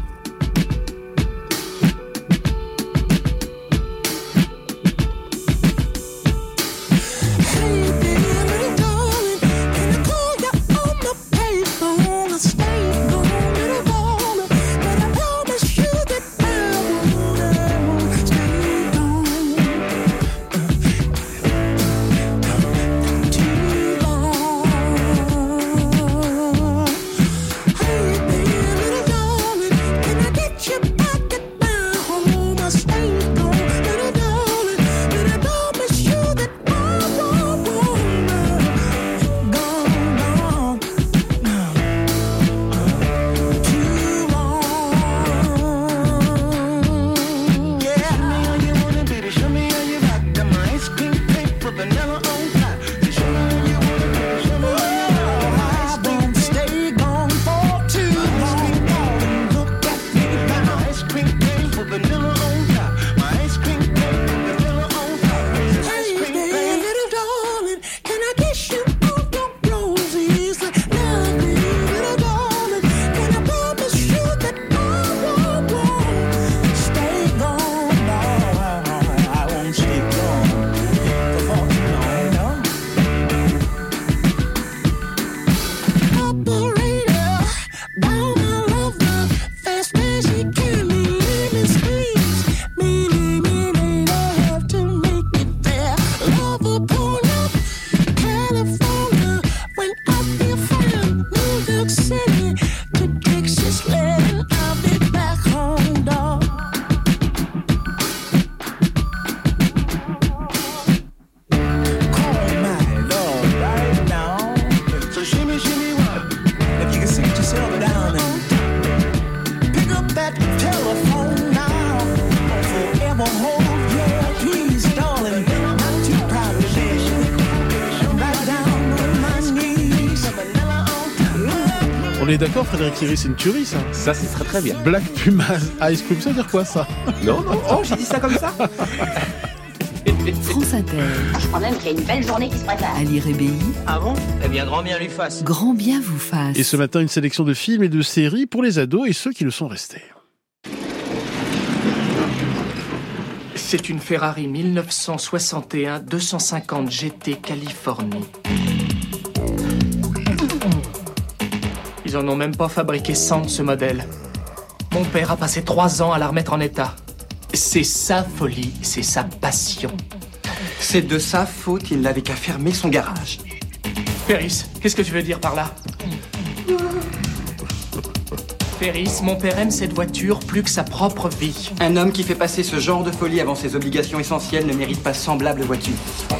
On est d'accord, Frédéric Thierry, c'est une tuerie, ça. Ça, c'est très très bien. Black Pumas Ice Cream, ça veut dire quoi, ça? Non, non, oh, j'ai dit ça comme ça. France Inter. Je crois même qu'il y a une belle journée qui se prépare. Ali Rébéi. Ah bon? Eh bien, grand bien lui fasse. Grand bien vous fasse. Et ce matin, une sélection de films et de séries pour les ados et ceux qui le sont restés. C'est une Ferrari mille neuf cent soixante et un deux cent cinquante G T Californie. Ils en ont même pas fabriqué cent de ce modèle. Mon père a passé trois ans à la remettre en état. C'est sa folie, c'est sa passion. C'est de sa faute, il n'avait qu'à fermer son garage. Ferris, qu'est-ce que tu veux dire par là? Ferris, mon père aime cette voiture plus que sa propre vie. Un homme qui fait passer ce genre de folie avant ses obligations essentielles ne mérite pas semblable voiture.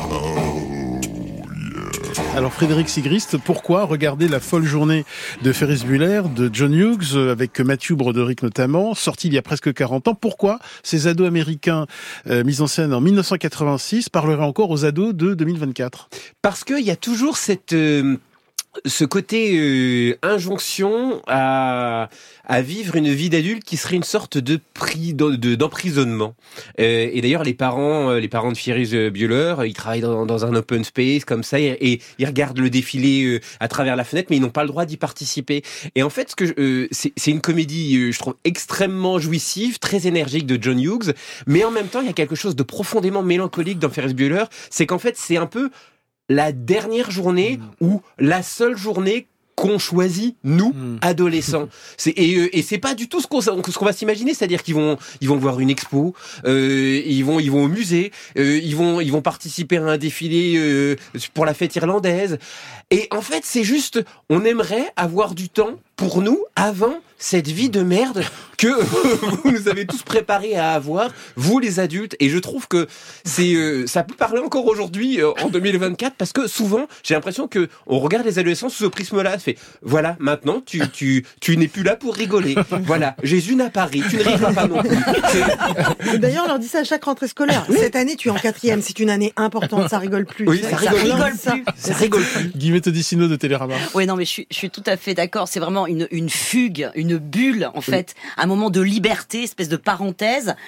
Alors Frédéric Sigrist, pourquoi regarder La folle journée de Ferris Bueller, de John Hughes, avec Matthew Broderick notamment, sorti il y a presque quarante ans, pourquoi ces ados américains euh, mis en scène en mille neuf cent quatre-vingt-six parleraient encore aux ados de deux mille vingt-quatre? Parce qu'il y a toujours cette... Euh... ce côté euh, injonction à à vivre une vie d'adulte qui serait une sorte de prix de, de, d'emprisonnement. Euh, et d'ailleurs les parents euh, les parents de Ferris Bueller, ils travaillent dans, dans un open space comme ça et, et ils regardent le défilé euh, à travers la fenêtre, mais ils n'ont pas le droit d'y participer. Et en fait, ce que je, euh, c'est, c'est une comédie, euh, je trouve extrêmement jouissive, très énergique de John Hughes, mais en même temps il y a quelque chose de profondément mélancolique dans Ferris Bueller, c'est qu'en fait c'est un peu la dernière journée ou la seule journée qu'on choisit, nous, mmh. adolescents. C'est, et, euh, et c'est pas du tout ce qu'on, ce qu'on va s'imaginer, c'est-à-dire qu'ils vont, ils vont voir une expo, euh, ils vont, ils vont au musée, euh, ils vont, ils vont participer à un défilé euh, pour la fête irlandaise. Et en fait, c'est juste, on aimerait avoir du temps pour nous avant cette vie de merde que vous nous avez tous préparé à avoir, vous les adultes. Et je trouve que c'est, euh, ça peut parler encore aujourd'hui euh, en deux mille vingt-quatre parce que souvent j'ai l'impression que on regarde les adolescents sous ce prisme-là. Fait voilà, maintenant tu tu tu n'es plus là pour rigoler. Voilà, Jésus n'a pas ri, tu ne riras pas non plus. C'est... D'ailleurs, on leur dit ça à chaque rentrée scolaire. Oui. Cette année, tu es en quatrième, c'est une année importante, ça rigole plus. Oui, ça, ça rigole, rigole plus. plus. Ça rigole plus. Guillemette Odissino de Télérama. Oui, non, mais je suis, je suis tout à fait d'accord. C'est vraiment une, une fugue, une bulle, en fait, un moment de liberté, espèce de parenthèse.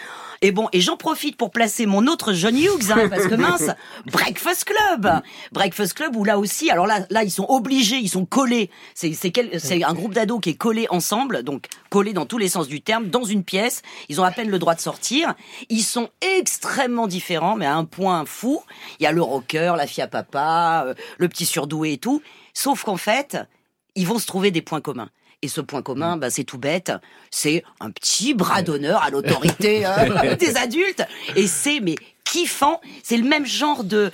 Et bon, et j'en profite pour placer mon autre John Hughes, hein, parce que mince, Breakfast Club, Breakfast Club où là aussi, alors là, là ils sont obligés, ils sont collés. C'est c'est, quel, c'est un groupe d'ados qui est collé ensemble, donc collés dans tous les sens du terme, dans une pièce. Ils ont à peine le droit de sortir. Ils sont extrêmement différents, mais à un point fou. Il y a le rocker, la fille à papa, euh, le petit surdoué et tout. Sauf qu'en fait, ils vont se trouver des points communs. Et ce point commun, bah, c'est tout bête. C'est un petit bras d'honneur à l'autorité euh, des adultes. Et c'est, mais kiffant. C'est le même genre de,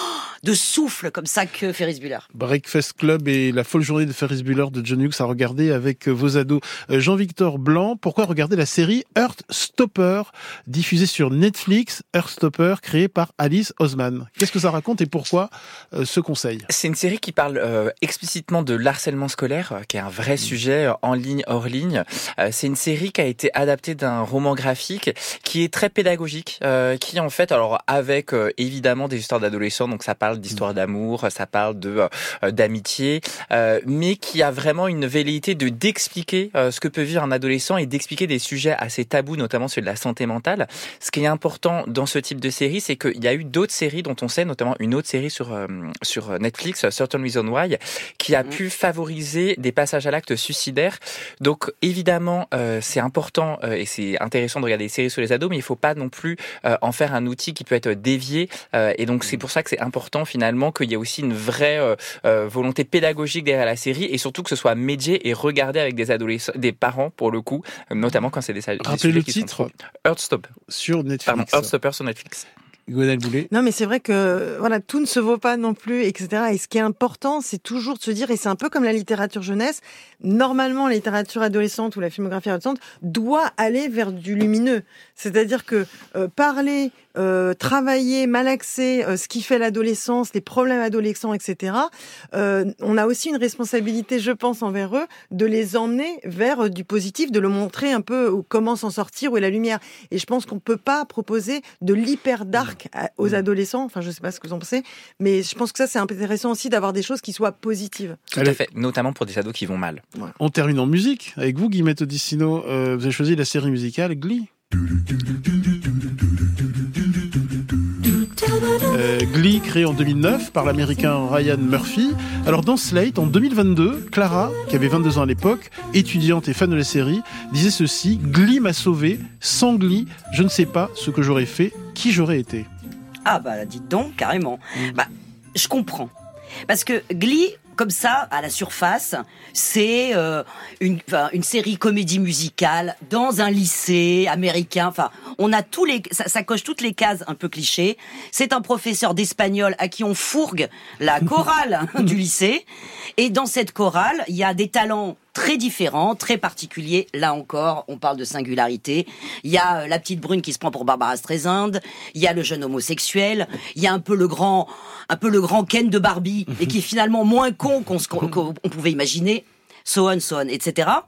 de souffle comme ça que Ferris Bueller. Breakfast Club et la folle journée de Ferris Bueller de John Hughes à regarder avec vos ados. Jean-Victor Blanc, pourquoi regarder la série Heartstopper, diffusée sur Netflix, Heartstopper, créée par Alice Oseman. Qu'est-ce que ça raconte et pourquoi euh, ce conseil? C'est une série qui parle euh, explicitement de l'harcèlement scolaire, euh, qui est un vrai sujet euh, en ligne, hors ligne. Euh, c'est une série qui a été adaptée d'un roman graphique qui est très pédagogique, euh, qui en fait, alors avec euh, évidemment des histoires d'adolescents, donc ça parle d'histoire d'amour, ça parle de euh, d'amitié, euh, mais qui a vraiment une velléité de d'expliquer euh, ce que peut vivre un adolescent et d'expliquer des sujets assez tabous, notamment celui de la santé mentale. Ce qui est important dans ce type de série, c'est qu'il y a eu d'autres séries dont on sait, notamment une autre série sur euh, sur Netflix, Certain Reason Why, qui a mmh. pu favoriser des passages à l'acte suicidaire. Donc évidemment, euh, c'est important euh, et c'est intéressant de regarder des séries sur les ados, mais il faut pas non plus euh, en faire un outil qui peut être dévié. Euh, et donc c'est pour ça que c'est important finalement qu'il y ait aussi une vraie euh, euh, volonté pédagogique derrière la série et surtout que ce soit médié et regardé avec des adolescents, des parents pour le coup, notamment quand c'est des, des Rappelez le qui titre. sont Heartstopper sur Netflix. Pardon, Heartstopper sur Netflix. Gwenaëlle Boulet. Non, mais c'est vrai que voilà, tout ne se vaut pas non plus, et cetera. Et ce qui est important, c'est toujours de se dire, et c'est un peu comme la littérature jeunesse, normalement, la littérature adolescente ou la filmographie adolescente doit aller vers du lumineux. C'est-à-dire que euh, parler, euh, travailler, malaxer euh, ce qui fait l'adolescence, les problèmes adolescents, et cetera. Euh, on a aussi une responsabilité, je pense, envers eux, de les emmener vers euh, du positif, de le montrer un peu où, comment s'en sortir, où est la lumière. Et je pense qu'on peut pas proposer de l'hyper dark aux adolescents. Enfin, je sais pas ce que vous en pensez, mais je pense que ça, c'est intéressant aussi d'avoir des choses qui soient positives. Tout Allez. à fait, notamment pour des ados qui vont mal. Ouais. On termine en musique avec vous, Guillemette Odissino. Euh, vous avez choisi la série musicale Glee. Euh, Glee, créé en deux mille neuf par l'américain Ryan Murphy. Alors dans Slate, en deux mille vingt-deux, Clara, qui avait vingt-deux ans à l'époque, étudiante et fan de la série, disait ceci: Glee m'a sauvé, sans Glee, je ne sais pas ce que j'aurais fait, qui j'aurais été. Ah bah dites donc, carrément. Mmh. Bah, je comprends. Parce que Glee, comme ça, à la surface, c'est euh, une, enfin, une série comédie musicale dans un lycée américain. Enfin, on a tous les, ça, ça coche toutes les cases un peu clichés. C'est un professeur d'espagnol à qui on fourgue la chorale du lycée. Et dans cette chorale, il y a des talents très différents, très particuliers. Là encore, on parle de singularité. Il y a la petite brune qui se prend pour Barbara Streisand. Il y a le jeune homosexuel. Il y a un peu le grand, un peu le grand Ken de Barbie, et qui est finalement moins con qu'on, qu'on, qu'on pouvait imaginer. So on, so on, et cetera.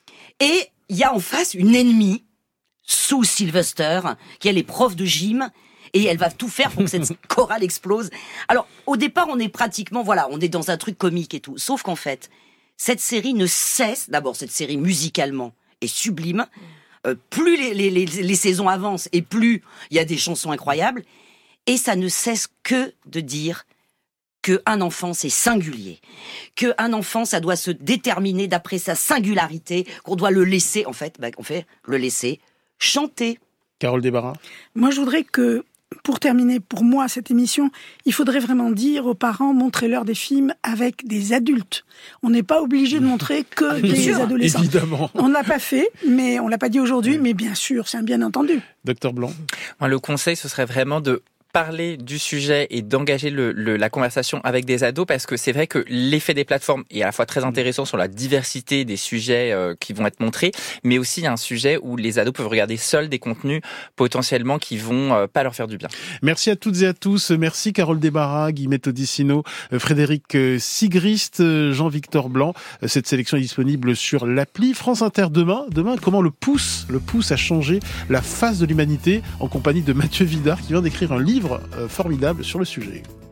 Et il y a en face une ennemie, Sue Sylvester, qui elle est prof de gym. Et elle va tout faire pour que cette chorale explose. Alors, au départ, on est pratiquement, voilà, on est dans un truc comique et tout. Sauf qu'en fait, cette série ne cesse, d'abord, cette série musicalement est sublime. Euh, plus les, les, les, les saisons avancent et plus il y a des chansons incroyables. Et ça ne cesse que de dire qu'un enfant, c'est singulier. Qu'un enfant, ça doit se déterminer d'après sa singularité, qu'on doit le laisser, en fait, bah, on fait le laisser chanter. Carole Desbarras. Moi, je voudrais que, pour terminer, pour moi, cette émission, il faudrait vraiment dire aux parents, montrez-leur des films avec des adultes. On n'est pas obligé de montrer que des sûr. adolescents. Évidemment. On ne l'a pas fait, mais on l'a pas dit aujourd'hui, mais bien sûr, c'est un bien entendu. Docteur Blanc. Moi, le conseil, ce serait vraiment de parler du sujet et d'engager le, le, la conversation avec des ados, parce que c'est vrai que l'effet des plateformes est à la fois très intéressant sur la diversité des sujets euh, qui vont être montrés, mais aussi il y a un sujet où les ados peuvent regarder seuls des contenus potentiellement qui vont euh, pas leur faire du bien. Merci à toutes et à tous. Merci Carole Desbarras, Guillemette Odissino, Frédéric Sigrist, Jean-Victor Blanc. Cette sélection est disponible sur l'appli France Inter. Demain, demain, comment le pouce, le pouce a changé la face de l'humanité, en compagnie de Mathieu Vidard qui vient d'écrire un livre formidable sur le sujet.